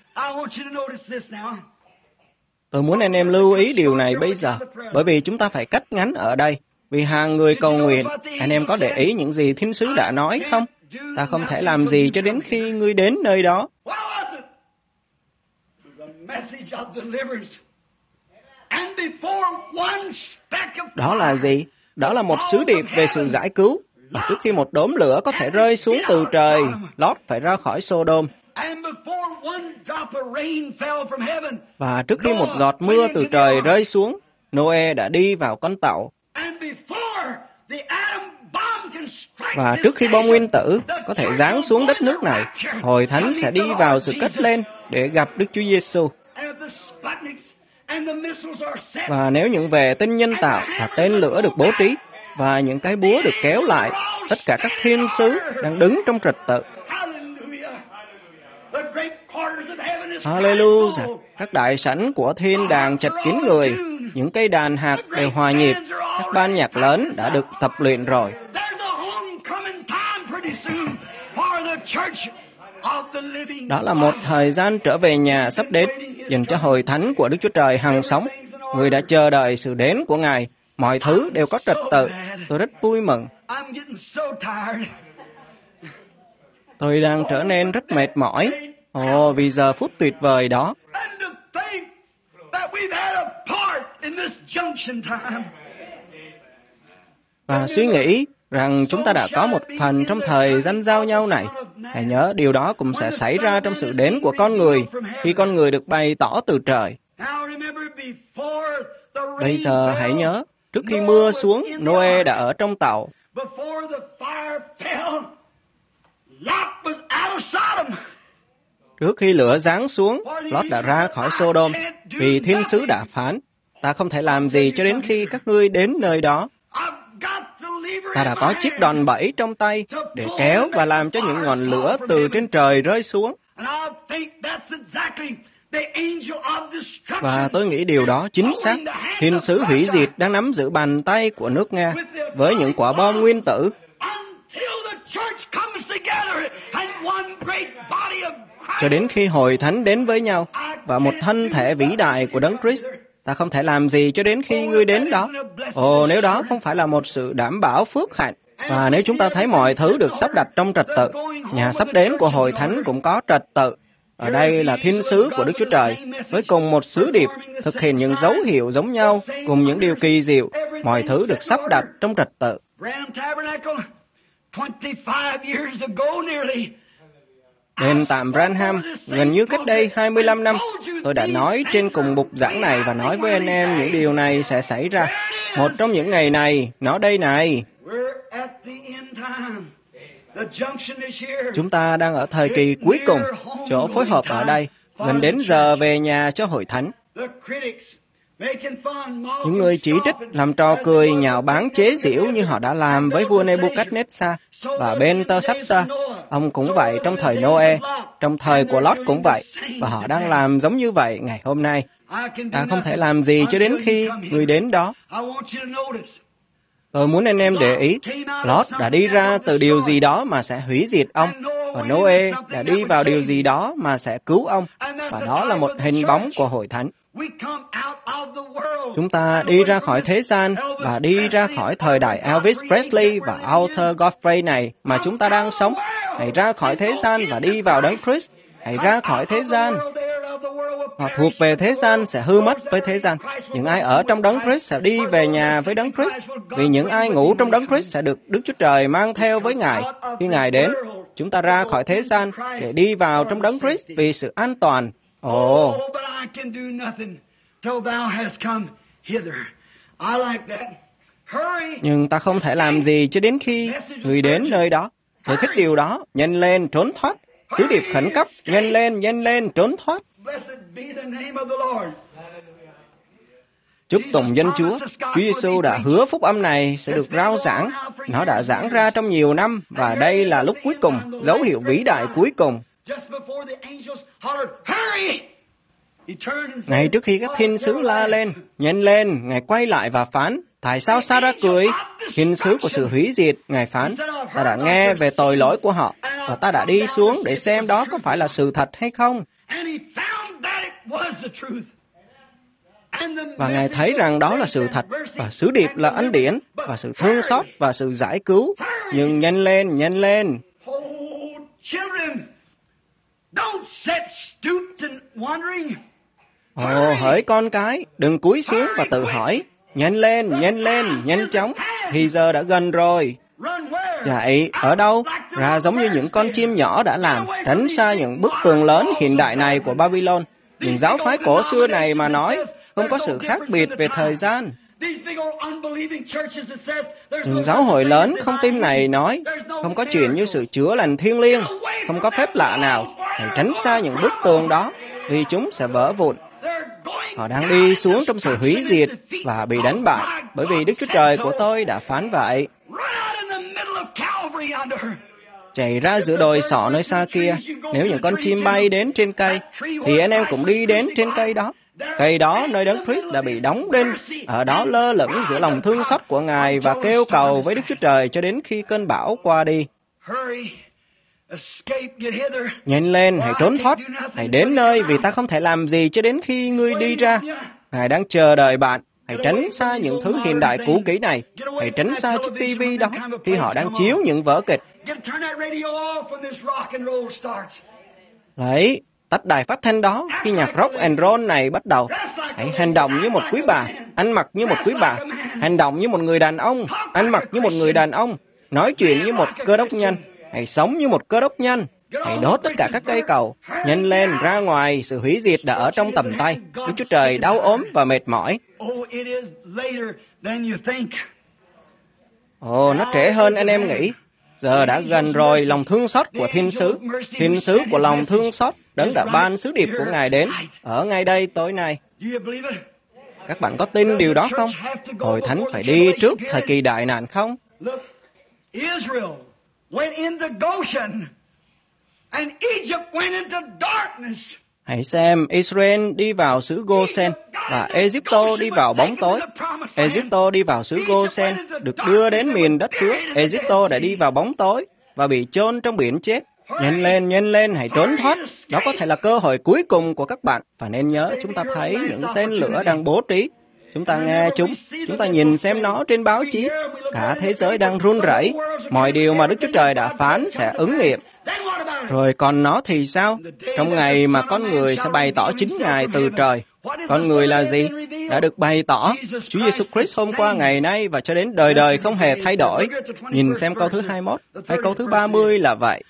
S1: Tôi muốn anh em lưu ý điều này bây giờ, bởi vì chúng ta phải cắt ngắn ở đây. Vì hàng người cầu nguyện, anh em có để ý những gì thiên sứ đã nói không? Ta không thể làm gì cho đến khi ngươi đến nơi đó. Đó là gì? Đó là một sứ điệp về sự giải cứu. Và trước khi một đốm lửa có thể rơi xuống từ trời, Lót phải ra khỏi Sodom. Và trước khi một giọt mưa từ trời rơi xuống, Noe đã đi vào con tàu. Và trước khi bom nguyên tử có thể giáng xuống đất nước này, Hội Thánh sẽ đi vào sự cất lên để gặp Đức Chúa Giêsu. Và nếu những vệ tinh nhân tạo và tên lửa được bố trí, và những cái búa được kéo lại, tất cả các thiên sứ đang đứng trong trật tự. Hallelujah! Các đại sảnh của thiên đàng chật kín người, những cây đàn hạt đều hòa nhịp, các ban nhạc lớn đã được tập luyện rồi. Đó là một thời gian trở về nhà sắp đến, dành cho Hội Thánh của Đức Chúa Trời hằng sống. Người đã chờ đợi sự đến của Ngài, mọi thứ đều có trật tự. Tôi rất vui mừng. Tôi đang trở nên rất mệt mỏi. Ồ, vì giờ phút tuyệt vời đó. Và suy nghĩ rằng chúng ta đã có một phần trong thời gian giao nhau này. Hãy nhớ điều đó cũng sẽ xảy ra trong sự đến của con người, khi con người được bày tỏ từ trời. Bây giờ hãy nhớ, trước khi mưa xuống, Noe đã ở trong tàu. Trước khi lửa giáng xuống, Lót đã ra khỏi Sodom, vì thiên sứ đã phán, ta không thể làm gì cho đến khi các ngươi đến nơi đó. Ta đã có chiếc đòn bẩy trong tay để kéo và làm cho những ngọn lửa từ trên trời rơi xuống. Và tôi nghĩ điều đó chính xác. Thiên sứ hủy diệt đang nắm giữ bàn tay của nước Nga với những quả bom nguyên tử. Cho đến khi Hội Thánh đến với nhau và một thân thể vĩ đại của Đấng Christ, ta không thể làm gì cho đến khi ngươi đến đó. Ồ, nếu đó không phải là một sự đảm bảo phước hạnh. Và nếu chúng ta thấy mọi thứ được sắp đặt trong trật tự, nhà sắp đến của Hội Thánh cũng có trật tự. Ở đây là thiên sứ của Đức Chúa Trời, với cùng một sứ điệp, thực hiện những dấu hiệu giống nhau, cùng những điều kỳ diệu, mọi thứ được sắp đặt trong trật tự. Đền tạm Branham, gần như cách đây hai mươi lăm năm, tôi đã nói trên cùng bục giảng này và nói với anh em những điều này sẽ xảy ra. Một trong những ngày này, nó đây này. Chúng ta đang ở thời kỳ cuối cùng, chỗ phối hợp ở đây, gần đến giờ về nhà cho hội thánh. Những người chỉ trích, làm trò cười, nhạo báng chế giễu như họ đã làm với vua Nebuchadnezzar và Belteshazzar. Ông cũng vậy trong thời Noe, trong thời của Lot cũng vậy, và họ đang làm giống như vậy ngày hôm nay. Ta không thể làm gì cho đến khi người đến đó. Tôi muốn anh em để ý, Lot đã đi ra từ điều gì đó mà sẽ hủy diệt ông, và Noe đã đi vào điều gì đó mà sẽ cứu ông, và đó là một hình bóng của hội thánh. Chúng ta đi ra khỏi thế gian và đi ra khỏi thời đại Elvis Presley và Arthur Godfrey này mà chúng ta đang sống. Hãy ra khỏi thế gian và đi vào Đấng Christ. Hãy ra khỏi thế gian. Họ thuộc về thế gian sẽ hư mất với thế gian. Những ai ở trong Đấng Christ sẽ đi về nhà với Đấng Christ. Vì những ai ngủ trong Đấng Christ sẽ được Đức Chúa Trời mang theo với Ngài. Khi Ngài đến, chúng ta ra khỏi thế gian để đi vào trong Đấng Christ vì sự an toàn. Ồ! Oh. Nhưng ta không thể làm gì cho đến khi người đến nơi đó. Tôi thích điều đó. Nhanh lên, trốn thoát. Sứ điệp khẩn cấp. Nhanh lên, nhanh lên, trốn thoát. Chúc tụng danh Chúa. Chúa Giêsu đã hứa phúc âm này sẽ được rao giảng. Nó đã giảng ra trong nhiều năm, và đây là lúc cuối cùng, dấu hiệu vĩ đại cuối cùng. Ngay trước khi các thiên sứ la lên, nhanh lên, Ngài quay lại và phán, tại sao Sarah cười? Thiên sứ của sự hủy diệt, Ngài phán, ta đã nghe về tội lỗi của họ, và ta đã đi xuống để xem đó có phải là sự thật hay không. Và Ngài thấy rằng đó là sự thật, và sứ điệp là ân điển, và sự thương xót, và sự giải cứu. Nhưng nhanh lên, nhanh lên. Ồ, hỡi con cái, đừng cúi xuống và tự hỏi, nhanh lên, nhanh lên, nhanh chóng, thì giờ đã gần rồi. Chạy, ở đâu? Ra giống như những con chim nhỏ đã làm, tránh xa những bức tường lớn hiện đại này của Babylon. Những giáo phái cổ xưa này mà nói, không có sự khác biệt về thời gian. Những giáo hội lớn không tin này nói, không có chuyện như sự chữa lành thiêng liêng, không có phép lạ nào. Hãy tránh xa những bức tường đó, vì chúng sẽ vỡ vụn. Họ đang đi xuống trong sự hủy diệt và bị đánh bại, bởi vì Đức Chúa Trời của tôi đã phán vậy. Chạy ra giữa đồi sọ nơi xa kia, nếu những con chim bay đến trên cây, thì anh em cũng đi đến trên cây đó. Cây đó nơi Đấng Christ đã bị đóng đinh, ở đó lơ lửng giữa lòng thương xót của Ngài và kêu cầu với Đức Chúa Trời cho đến khi cơn bão qua đi. Nhanh lên, hãy trốn thoát, hãy đến nơi vì ta không thể làm gì cho đến khi ngươi đi ra. Ngài đang chờ đợi bạn. Hãy tránh xa những thứ hiện đại cũ kỹ này. Hãy tránh xa chiếc tivi đó khi họ đang chiếu những vở kịch. Lấy, tắt đài phát thanh đó khi nhạc rock and roll này bắt đầu. Hãy hành động như một quý bà, ăn mặc như một quý bà, hành động như một người đàn ông, ăn mặc như một người đàn ông, nói chuyện như một cơ đốc nhân. Hãy sống như một cơ đốc nhân. Hãy đốt tất cả các cây cầu. Nhanh lên, ra ngoài, sự hủy diệt đã ở trong tầm tay. Đức Chúa Trời đau ốm và mệt mỏi. Ồ, nó trễ hơn anh em nghĩ. Giờ đã gần rồi, lòng thương xót của thiên sứ. Thiên sứ của lòng thương xót, Đấng đã ban sứ điệp của Ngài đến, ở ngay đây tối nay. Các bạn có tin điều đó không? Hội thánh phải đi trước thời kỳ đại nạn không? Hãy xem, Israel đi vào xứ Goshen và Egypto đi vào bóng tối. Egypto đi vào xứ Goshen, được đưa đến miền đất hứa. Egypto đã đi vào bóng tối và bị chôn trong biển chết. Nhanh lên, nhanh lên, hãy trốn thoát. Đó có thể là cơ hội cuối cùng của các bạn. Và nên nhớ, chúng ta thấy những tên lửa đang bố trí. Chúng ta nghe chúng, chúng ta nhìn xem nó trên báo chí. Cả thế giới đang run rẩy. Mọi điều mà Đức Chúa Trời đã phán sẽ ứng nghiệm. Rồi còn nó thì sao? Trong ngày mà con người sẽ bày tỏ chính Ngài từ trời. Con người là gì? Đã được bày tỏ. Chúa Giêsu Christ hôm qua, ngày nay và cho đến đời đời không hề thay đổi. Nhìn xem câu thứ hai mươi mốt hay câu thứ ba mươi là vậy.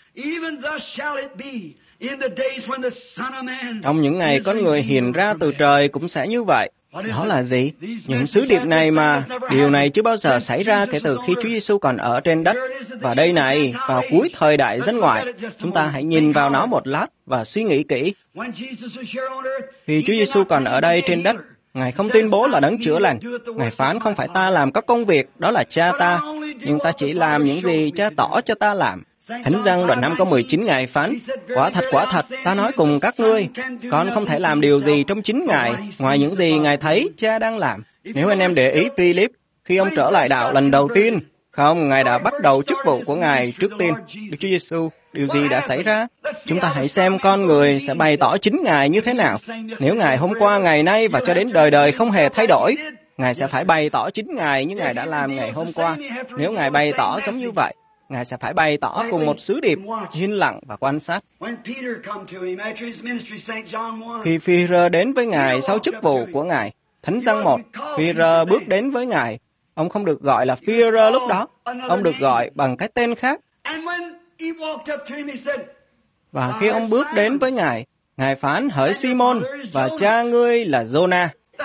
S1: Trong những ngày con người hiện ra từ trời cũng sẽ như vậy. Đó là gì? Những sứ điệp này mà, điều này chưa bao giờ xảy ra kể từ khi Chúa Giêsu còn ở trên đất. Và đây này, vào cuối thời đại dân ngoại, chúng ta hãy nhìn vào nó một lát và suy nghĩ kỹ. Khi Chúa Giêsu còn ở đây trên đất, Ngài không tuyên bố là đấng chữa lành. Ngài phán không phải ta làm các công việc, đó là Cha ta, nhưng ta chỉ làm những gì Cha tỏ cho ta làm. Thánh Giăng đoạn năm câu mười chín Ngài phán, quả thật quả thật, ta nói cùng các ngươi, con không thể làm điều gì trong chính Ngài, ngoài những gì Ngài thấy Cha đang làm. Nếu anh em để ý Philip, khi ông trở lại đạo lần đầu tiên, không, Ngài đã bắt đầu chức vụ của Ngài trước tiên. Đức Chúa Giêsu, điều gì đã xảy ra? Chúng ta hãy xem con người sẽ bày tỏ chính Ngài như thế nào. Nếu Ngài hôm qua, ngày nay và cho đến đời đời không hề thay đổi, Ngài sẽ phải bày tỏ chính Ngài như Ngài đã làm ngày hôm qua. Nếu Ngài bày tỏ giống như vậy, Ngài sẽ phải bày tỏ cùng một sứ điệp, yên lặng và quan sát. Khi Phi-rơ đến với Ngài sau chức vụ của Ngài, Thánh Giăng một, Phi-rơ bước đến với Ngài. Ông không được gọi là Phi-rơ lúc đó, ông được gọi bằng cái tên khác. Và khi ông bước đến với Ngài, Ngài phán, hỡi Simon, và cha ngươi là Giô-na.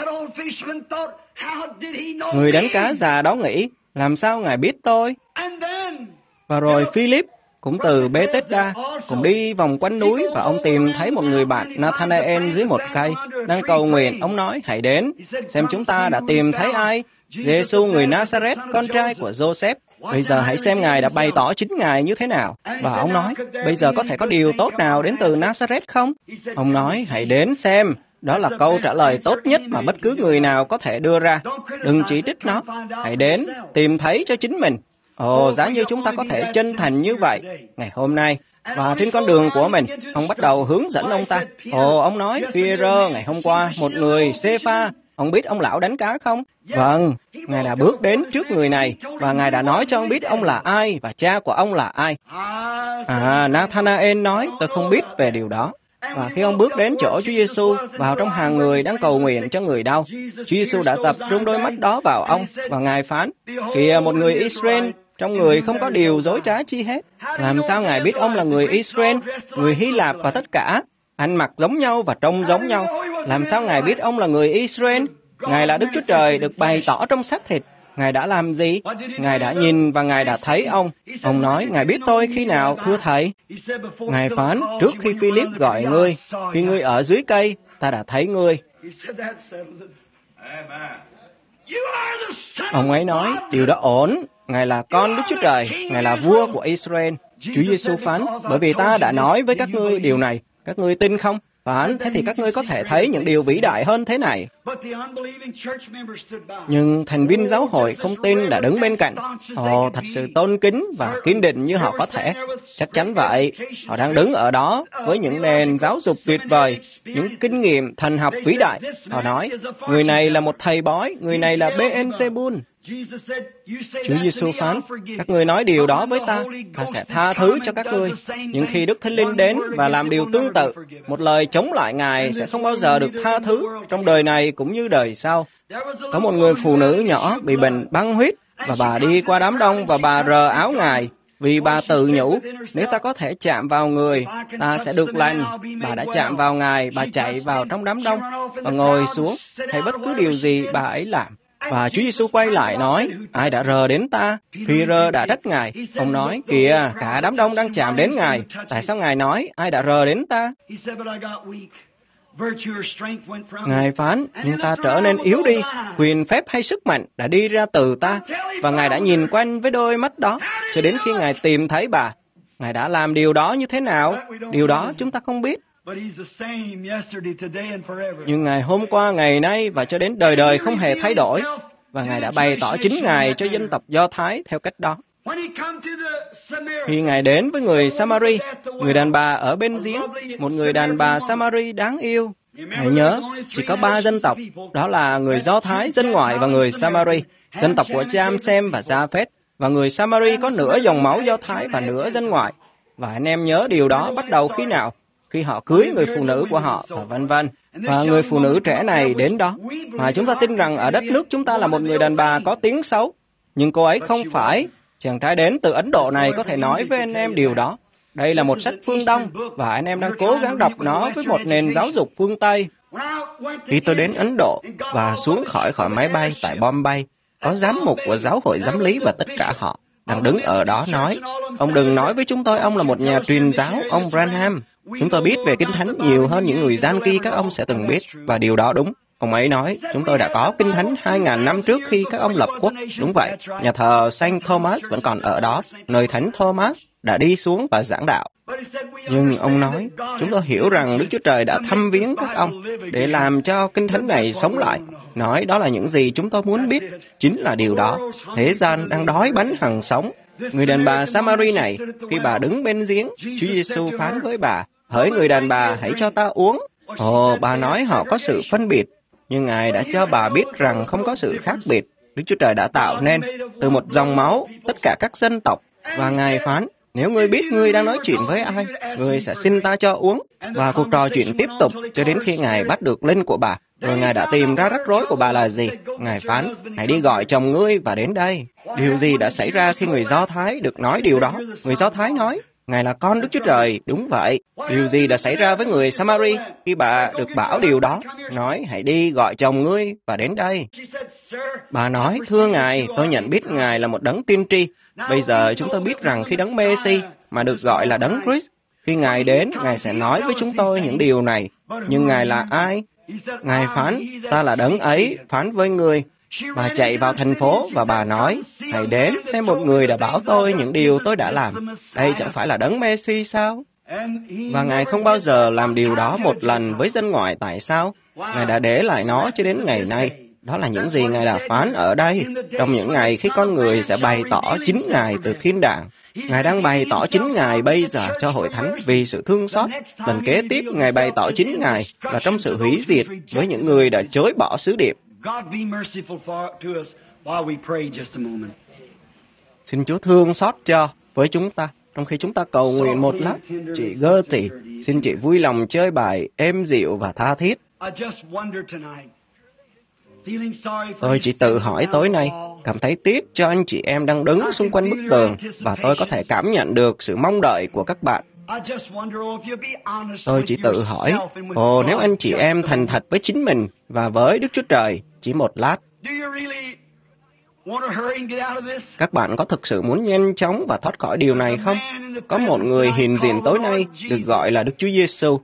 S1: Người đánh cá già đó nghĩ, làm sao Ngài biết tôi? Và rồi Philip cũng từ Bethesda cũng đi vòng quanh núi và ông tìm thấy một người bạn Nathanael dưới một cây đang cầu nguyện. Ông nói, hãy đến xem chúng ta đã tìm thấy ai. Giê-xu người Nazareth, con trai của Joseph. Bây giờ hãy xem Ngài đã bày tỏ chính Ngài như thế nào. Và ông nói, bây giờ có thể có điều tốt nào đến từ Nazareth không? Ông nói, hãy đến xem. Đó là câu trả lời tốt nhất mà bất cứ người nào có thể đưa ra. Đừng chỉ trích nó. Hãy đến, tìm thấy cho chính mình. Ồ, giá như chúng ta có thể chân thành như vậy ngày hôm nay. Và trên con đường của mình, ông bắt đầu hướng dẫn ông ta. Ồ, ông nói, Phi-rơ, ngày hôm qua, một người, Xê-pha, ông biết ông lão đánh cá không? Vâng, Ngài đã bước đến trước người này, và Ngài đã nói cho ông biết ông là ai, và cha của ông là ai. À, Nathanael nói, tôi không biết về điều đó. Và khi ông bước đến chỗ Chúa Giêsu, vào trong hàng người đang cầu nguyện cho người đau, Chúa Giêsu đã tập trung đôi mắt đó vào ông, và Ngài phán, kìa một người Israel, trong người không có điều dối trá chi hết. Làm sao Ngài biết ông là người Israel, người Hy Lạp và tất cả? Ăn mặc giống nhau và trông giống nhau. Làm sao Ngài biết ông là người Israel? Ngài là Đức Chúa Trời được bày tỏ trong xác thịt. Ngài đã làm gì? Ngài đã nhìn và Ngài đã thấy ông. Ông nói, Ngài biết tôi khi nào, thưa Thầy? Ngài phán, trước khi Philip gọi ngươi, khi ngươi ở dưới cây, ta đã thấy ngươi. Ông ấy nói, điều đó ổn. Ngài là con Đức Chúa Trời, Ngài là vua của Israel. Chúa Giêsu phán, bởi vì ta đã nói với các ngươi điều này, các ngươi tin không? Phán, thế thì các ngươi có thể thấy những điều vĩ đại hơn thế này. Nhưng thành viên giáo hội không tin đã đứng bên cạnh. Họ thật sự tôn kính và kiên định như họ có thể. Chắc chắn vậy. Họ đang đứng ở đó với những nền giáo dục tuyệt vời, những kinh nghiệm thần học vĩ đại. Họ nói, người này là một thầy bói, người này là Beelzebul. Chúa Giêsu phán, các ngươi nói điều đó với ta, ta sẽ tha thứ cho các ngươi. Nhưng khi Đức Thánh Linh đến và làm điều tương tự, một lời chống lại Ngài sẽ không bao giờ được tha thứ trong đời này cũng như đời sau. Có một người phụ nữ nhỏ bị bệnh băng huyết, và bà đi qua đám đông và bà rờ áo Ngài, vì bà tự nhủ, nếu ta có thể chạm vào người, ta sẽ được lành. Bà đã chạm vào Ngài, bà chạy vào trong đám đông và ngồi xuống, hay bất cứ điều gì bà ấy làm. Và Chúa Giêsu quay lại nói, ai đã rờ đến ta? Phi-rơ đã trách Ngài. Ông nói, kìa, cả đám đông đang chạm đến Ngài. Tại sao Ngài nói, ai đã rờ đến ta? Ngài phán, nhưng ta trở nên yếu đi, quyền phép hay sức mạnh đã đi ra từ ta, và Ngài đã nhìn quanh với đôi mắt đó, cho đến khi Ngài tìm thấy bà. Ngài đã làm điều đó như thế nào? Điều đó chúng ta không biết. Nhưng Ngài hôm qua, ngày nay và cho đến đời đời không hề thay đổi, và Ngài đã bày tỏ chính Ngài cho dân tộc Do Thái theo cách đó. Khi Ngài đến với người Samari, người đàn bà ở bên giếng, một người đàn bà Samari đáng yêu, Hãy nhớ, chỉ có ba dân tộc, đó là người Do Thái, dân ngoại và người Samari. Dân tộc của Cham, Sem và Japheth, và người Samari có nửa dòng máu Do Thái và nửa dân ngoại. Và anh em nhớ điều đó bắt đầu khi nào? Khi họ cưới người phụ nữ của họ, và vân vân. Và người phụ nữ trẻ này đến đó, mà chúng ta tin rằng ở đất nước chúng ta là một người đàn bà có tiếng xấu. Nhưng cô ấy không phải. Chàng trai đến từ Ấn Độ này có thể nói với anh em điều đó. Đây là một sách phương Đông, và anh em đang cố gắng đọc nó với một nền giáo dục phương Tây. Khi tôi đến Ấn Độ và xuống khỏi khỏi máy bay tại Bombay, có giám mục của giáo hội giám lý và tất cả họ đang đứng ở đó nói, ông đừng nói với chúng tôi ông là một nhà truyền giáo, ông Branham. Chúng tôi biết về Kinh Thánh nhiều hơn những người gian ki các ông sẽ từng biết, và điều đó đúng. Ông ấy nói, chúng tôi đã có Kinh Thánh hai ngàn năm trước khi các ông lập quốc. Đúng vậy, nhà thờ Saint Thomas vẫn còn ở đó, nơi Thánh Thomas đã đi xuống và giảng đạo. Nhưng ông nói, chúng tôi hiểu rằng Đức Chúa Trời đã thăm viếng các ông để làm cho Kinh Thánh này sống lại. Nói đó là những gì chúng tôi muốn biết. Chính là điều đó. Thế gian đang đói bánh hằng sống. Người đàn bà Samari này, khi bà đứng bên giếng, Chúa Giêsu phán với bà, hỡi người đàn bà, hãy cho ta uống. Ồ, bà nói họ có sự phân biệt, nhưng Ngài đã cho bà biết rằng không có sự khác biệt. Đức Chúa Trời đã tạo nên từ một dòng máu tất cả các dân tộc, và Ngài phán, nếu ngươi biết ngươi đang nói chuyện với ai, ngươi sẽ xin ta cho uống. Và cuộc trò chuyện tiếp tục cho đến khi Ngài bắt được linh của bà. Rồi Ngài đã tìm ra rắc rối của bà là gì. Ngài phán, hãy đi gọi chồng ngươi và đến đây. Điều gì đã xảy ra khi người Do Thái được nói điều đó? Người Do Thái nói, Ngài là con Đức Chúa Trời. Đúng vậy. Điều gì đã xảy ra với người Samari khi bà được bảo điều đó? Nói, hãy đi gọi chồng ngươi và đến đây. Bà nói, thưa Ngài, tôi nhận biết Ngài là một đấng tiên tri. Bây giờ chúng tôi biết rằng khi đấng Messi mà được gọi là đấng Christ, khi Ngài đến, Ngài sẽ nói với chúng tôi những điều này. Nhưng Ngài là ai? Ngài phán, ta là đấng ấy, phán với ngươi. Bà chạy vào thành phố và bà nói, hãy đến xem một người đã bảo tôi những điều tôi đã làm. Đây chẳng phải là đấng Messi sao? Và Ngài không bao giờ làm điều đó một lần với dân ngoại. Tại sao? Ngài đã để lại nó cho đến ngày nay. Đó là những gì Ngài đã phán ở đây. Trong những ngày khi con người sẽ bày tỏ chính Ngài từ thiên đàng, Ngài đang bày tỏ chính Ngài bây giờ cho hội thánh vì sự thương xót. Lần kế tiếp, Ngài bày tỏ chính Ngài là trong sự hủy diệt với những người đã chối bỏ sứ điệp. Xin Chúa thương xót cho với chúng ta. Trong khi chúng ta cầu nguyện một lát, chị Gertie, xin chị vui lòng chơi bài êm dịu và tha thiết. Tôi chỉ tự hỏi tối nay, cảm thấy tiếc cho anh chị em đang đứng xung quanh bức tường, và tôi có thể cảm nhận được sự mong đợi của các bạn. Tôi chỉ tự hỏi, ồ, nếu anh chị em thành thật với chính mình và với Đức Chúa Trời, chỉ một lát, các bạn có thực sự muốn nhanh chóng và thoát khỏi điều này không? Có một người hiện diện tối nay được gọi là Đức Chúa Giêsu.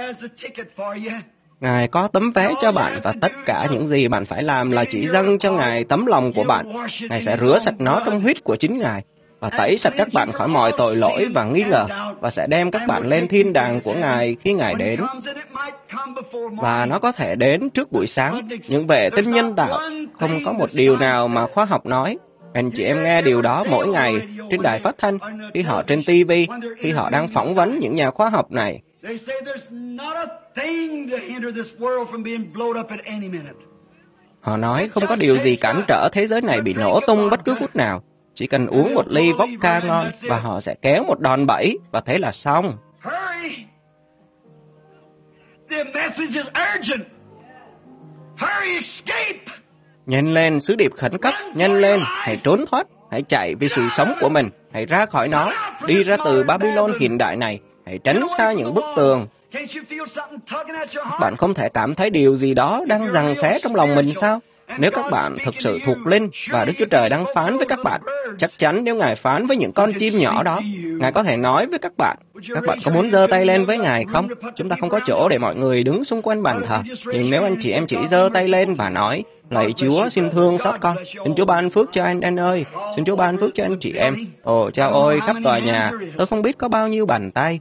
S1: Ngài có tấm vé cho bạn, và tất cả những gì bạn phải làm là chỉ dâng cho Ngài tấm lòng của bạn. Ngài sẽ rửa sạch nó trong huyết của chính Ngài, và tẩy sạch các bạn khỏi mọi tội lỗi và nghi ngờ, và sẽ đem các bạn lên thiên đàng của Ngài khi Ngài đến. Và nó có thể đến trước buổi sáng. Những vệ tinh nhân tạo, không có một điều nào mà khoa học nói. Anh chị em nghe điều đó mỗi ngày trên đài phát thanh, khi họ trên ti vi, khi họ đang phỏng vấn những nhà khoa học này. Họ nói không có điều gì cản trở thế giới này bị nổ tung bất cứ phút nào. Chỉ cần uống một ly vodka ngon và họ sẽ kéo một đòn bẩy, và thế là xong. Nhanh lên, sứ điệp khẩn cấp, nhanh lên, hãy trốn thoát, hãy chạy vì sự sống của mình, hãy ra khỏi nó, đi ra từ Babylon hiện đại này, hãy tránh xa những bức tường. Bạn không thể cảm thấy điều gì đó đang giằng xé trong lòng mình sao? Nếu các bạn thực sự thuộc linh và Đức Chúa Trời đang phán với các bạn, chắc chắn nếu Ngài phán với những con chim nhỏ đó, Ngài có thể nói với các bạn. Các bạn có muốn giơ tay lên với Ngài không? Chúng ta không có chỗ để mọi người đứng xung quanh bàn thờ. Nhưng nếu anh chị em chỉ giơ tay lên và nói, lạy Chúa, xin thương xót con. Xin Chúa ban phước cho anh, anh ơi. Xin Chúa ban phước cho anh chị em. Ồ, chao ôi, khắp tòa nhà, tôi không biết có bao nhiêu bàn tay.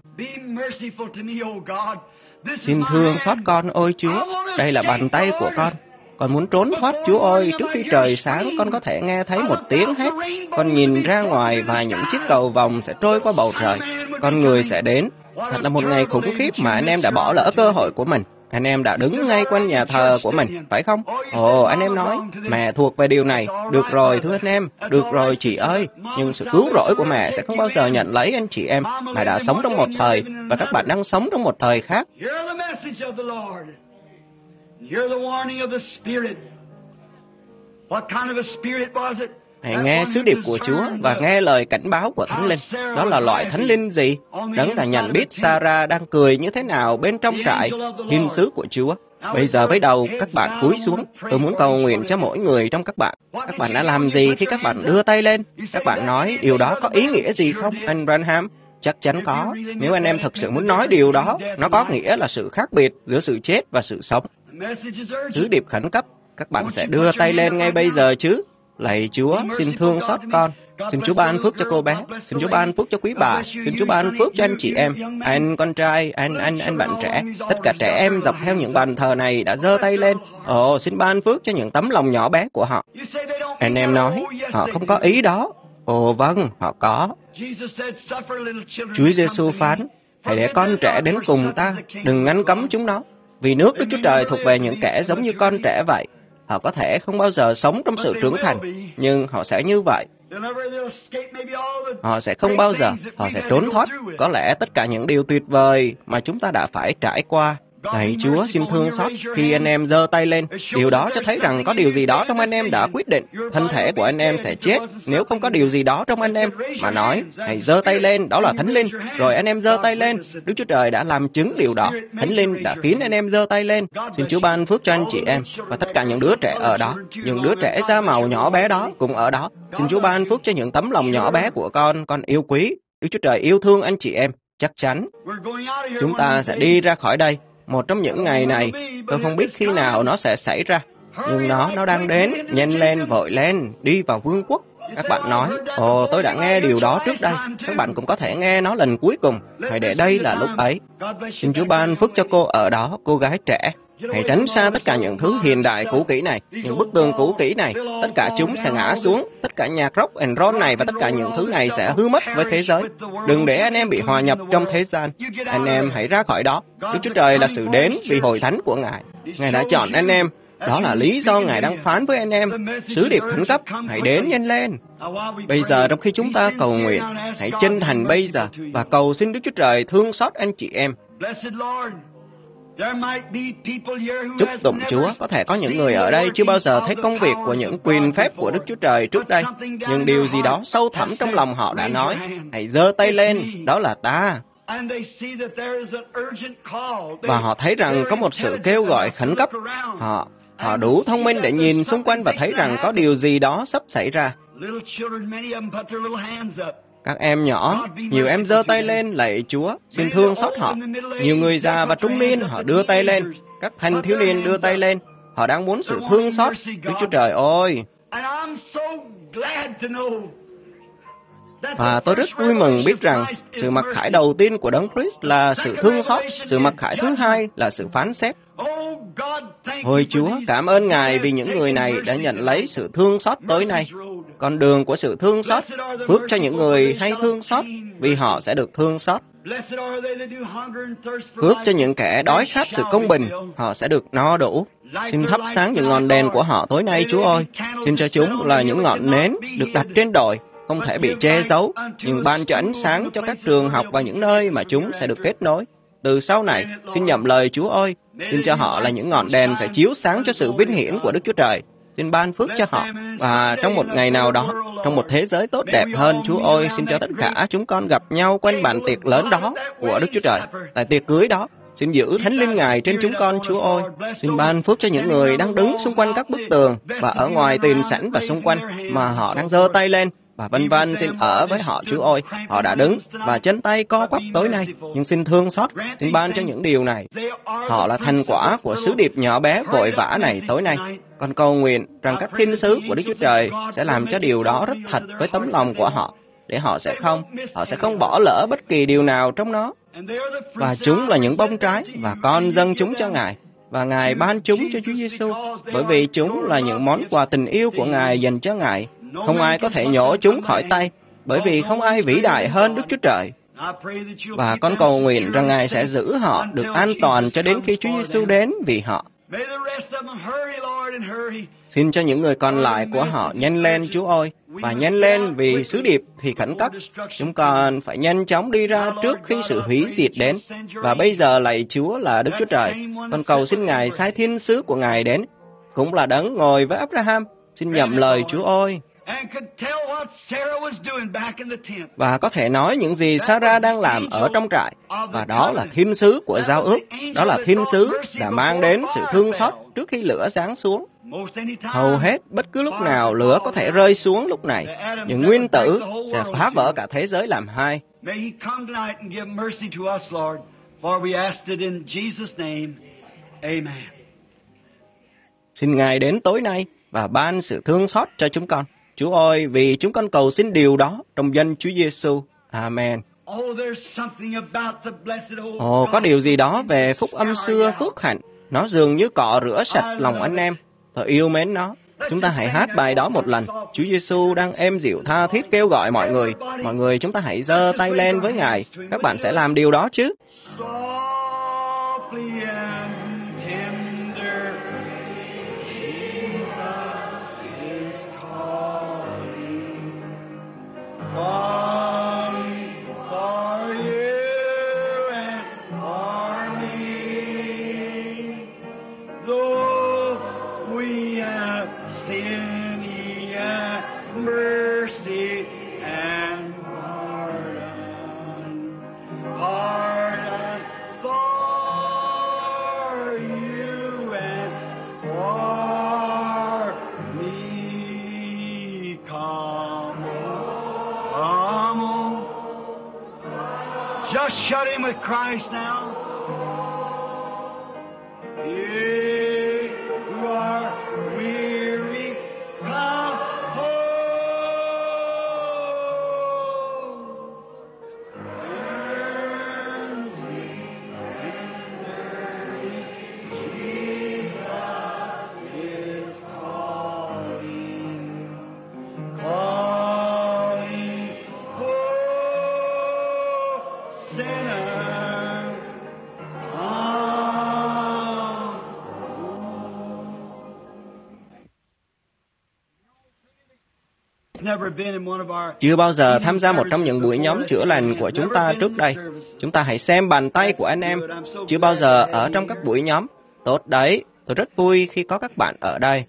S1: Xin thương xót con, ôi Chúa. Đây là bàn tay của con. Con muốn trốn thoát, Chúa ơi. Trước khi trời sáng, con có thể nghe thấy một tiếng hét. Con nhìn ra ngoài và những chiếc cầu vồng sẽ trôi qua bầu trời. Con người sẽ đến. Thật là một ngày khủng khiếp mà anh em đã bỏ lỡ cơ hội của mình. Anh em đã đứng ngay quanh nhà thờ của mình, phải không? Ồ, anh em nói, mẹ thuộc về điều này. Được rồi, thưa anh em, được rồi chị ơi. Nhưng sự cứu rỗi của mẹ sẽ không bao giờ nhận lấy anh chị em. Mẹ đã sống trong một thời, và các bạn đang sống trong một thời khác. Hãy nghe sứ điệp của Chúa và nghe lời cảnh báo của Thánh Linh. Đó là loại Thánh Linh gì? Đấng đã nhận biết Sarah đang cười như thế nào bên trong trại thiên sứ của Chúa. Bây giờ với đầu các bạn cúi xuống, tôi muốn cầu nguyện cho mỗi người trong các bạn. Các bạn đã làm gì khi các bạn đưa tay lên? Các bạn nói điều đó có ý nghĩa gì không, anh Branham? Chắc chắn có. Nếu anh em thực sự muốn nói điều đó, nó có nghĩa là sự khác biệt giữa sự chết và sự sống. Sứ điệp khẩn cấp, các bạn sẽ đưa tay lên ngay bây giờ chứ. Lạy Chúa, xin thương xót con. Xin Chúa ban phước cho cô bé. Xin Chúa ban phước cho quý bà. Xin Chúa ban phước cho anh chị em, anh con trai, anh anh anh bạn trẻ. Tất cả trẻ em dọc theo những bàn thờ này đã giơ tay lên. Ồ, xin ban phước cho những tấm lòng nhỏ bé của họ. Anh em nói, họ không có ý đó. Ồ vâng, họ có. Chúa Giêsu phán, hãy để con trẻ đến cùng ta, đừng ngăn cấm chúng nó. Vì nước Đức Chúa Trời thuộc về những kẻ giống như con trẻ vậy. Họ có thể không bao giờ sống trong sự trưởng thành, nhưng họ sẽ như vậy. Họ sẽ không bao giờ, họ sẽ trốn thoát, có lẽ tất cả những điều tuyệt vời mà chúng ta đã phải trải qua. Lạy Chúa, xin thương xót khi anh em giơ tay lên. Điều đó cho thấy rằng có điều gì đó trong anh em đã quyết định. Thân thể của anh em sẽ chết nếu không có điều gì đó trong anh em mà nói, hãy giơ tay lên, đó là Thánh Linh. Rồi anh em giơ tay lên. Đức Chúa Trời đã làm chứng điều đó. Thánh Linh đã khiến anh em giơ tay lên. Xin Chúa ban phước cho anh chị em và tất cả những đứa trẻ ở đó. Những đứa trẻ da màu nhỏ bé đó cũng ở đó. Xin Chúa ban phước cho những tấm lòng nhỏ bé của con, con yêu quý. Đức Chúa Trời yêu thương anh chị em, chắc chắn. Chúng ta sẽ đi ra khỏi đây. Một trong những ngày này, tôi không biết khi nào nó sẽ xảy ra, nhưng nó nó đang đến. Nhanh lên, vội lên, đi vào vương quốc. Các bạn nói, ồ, tôi đã nghe điều đó trước đây. Các bạn cũng có thể nghe nó lần cuối cùng. Hãy để đây là lúc ấy. Xin Chúa ban phước cho cô ở đó, cô gái trẻ. Hãy tránh xa tất cả những thứ hiện đại cũ kỹ này, những bức tường cũ kỹ này. Tất cả chúng sẽ ngã xuống. Tất cả nhạc rock and roll này và tất cả những thứ này sẽ hư mất với thế giới. Đừng để anh em bị hòa nhập trong thế gian. Anh em hãy ra khỏi đó. Đức Chúa Trời là sự đến vì hội thánh của Ngài. Ngài đã chọn anh em. Đó là lý do Ngài đang phán với anh em. Sứ điệp khẩn cấp, hãy đến nhanh lên. Bây giờ trong khi chúng ta cầu nguyện, hãy chân thành bây giờ và cầu xin Đức Chúa Trời thương xót anh chị em. Chúc tụng Chúa, có thể có những người ở đây chưa bao giờ thấy công việc của những quyền phép của Đức Chúa Trời trước đây, nhưng điều gì đó sâu thẳm trong lòng họ đã nói, hãy giơ tay lên, đó là ta. Và họ thấy rằng có một sự kêu gọi khẩn cấp. Họ, họ đủ thông minh để nhìn xung quanh và thấy rằng có điều gì đó sắp xảy ra. Các em nhỏ, nhiều em giơ tay lên, lạy Chúa, xin thương xót họ. Nhiều người già và trung niên, họ đưa tay lên. Các thanh thiếu niên đưa tay lên. Họ đang muốn sự thương xót. Đức Chúa Trời ơi! Và tôi rất vui mừng biết rằng sự mặc khải đầu tiên của Đấng Christ là sự thương xót. Sự mặc khải thứ hai là sự phán xét. Ôi Chúa, cảm ơn Ngài vì những người này đã nhận lấy sự thương xót tối nay. Con đường của sự thương xót, phước cho những người hay thương xót, vì họ sẽ được thương xót. Phước cho những kẻ đói khát sự công bình, họ sẽ được no đủ. Xin thắp sáng những ngọn đèn của họ tối nay, Chúa ơi. Xin cho chúng là những ngọn nến được đặt trên đồi, không thể bị che giấu, nhưng ban cho ánh sáng cho các trường học và những nơi mà chúng sẽ được kết nối. Từ sau này, xin nhậm lời Chúa ơi, xin cho họ là những ngọn đèn sẽ chiếu sáng cho sự vinh hiển của Đức Chúa Trời. Xin ban phước cho họ. Và trong một ngày nào đó, trong một thế giới tốt đẹp hơn, Chúa ơi, xin cho tất cả chúng con gặp nhau quanh bàn tiệc lớn đó của Đức Chúa Trời. Tại tiệc cưới đó, xin giữ Thánh Linh Ngài trên chúng con, Chúa ơi. Xin ban phước cho những người đang đứng xung quanh các bức tường và ở ngoài tiền sảnh và xung quanh mà họ đang giơ tay lên. Và vân vân, xin ở với họ, Chúa ơi. Họ đã đứng và chân tay co quắp tối nay, nhưng xin thương xót, xin ban cho những điều này. Họ là thành quả của sứ điệp nhỏ bé vội vã này tối nay. Con cầu nguyện rằng các thiên sứ của Đức Chúa Trời sẽ làm cho điều đó rất thật với tấm lòng của họ, để họ sẽ không, họ sẽ không bỏ lỡ bất kỳ điều nào trong nó. Và chúng là những bông trái, và con dâng chúng cho Ngài, và Ngài ban chúng cho Chúa Giêsu, bởi vì chúng là những món quà tình yêu của Ngài dành cho Ngài. Không ai có thể nhổ chúng khỏi tay, bởi vì không ai vĩ đại hơn Đức Chúa Trời. Và con cầu nguyện rằng Ngài sẽ giữ họ được an toàn cho đến khi Chúa Giêsu đến vì họ. Xin cho những người còn lại của họ nhanh lên, Chúa ơi, và nhanh lên vì sứ điệp thì khẩn cấp. Chúng con phải nhanh chóng đi ra trước khi sự hủy diệt đến. Và bây giờ lạy Chúa là Đức Chúa Trời, con cầu xin Ngài sai thiên sứ của Ngài đến, cũng là đấng ngồi với Abraham. Xin nhậm lời Chúa ơi. Và có thể nói những gì Sarah đang làm ở trong trại. Và đó là thiên sứ của giao ước. Đó là thiên sứ đã mang đến sự thương xót trước khi lửa giáng xuống. Hầu hết, bất cứ lúc nào lửa có thể rơi xuống lúc này, những nguyên tử sẽ phá vỡ cả thế giới làm hai. Xin Ngài đến tối nay và ban sự thương xót cho chúng con. Chúa ơi, vì chúng con cầu xin điều đó trong danh Chúa Giêsu. Amen. Ồ, có điều gì đó về phúc âm xưa phước hạnh. Nó dường như cọ rửa sạch lòng anh em. Tôi yêu mến nó. Chúng ta hãy hát bài đó một lần. Chúa Giêsu đang êm dịu tha thiết kêu gọi mọi người. Mọi người, chúng ta hãy giơ tay lên với Ngài. Các bạn sẽ làm điều đó chứ?
S2: Just shut in with Christ now. Ye who are weary, come home. Jesus is calling, calling, oh, sinner.
S1: Chưa bao giờ tham gia một trong những buổi nhóm chữa lành của chúng ta trước đây. Chúng ta hãy xem bàn tay của anh em. Chưa bao giờ ở trong các buổi nhóm. Tốt đấy, tôi rất vui khi có các bạn ở đây.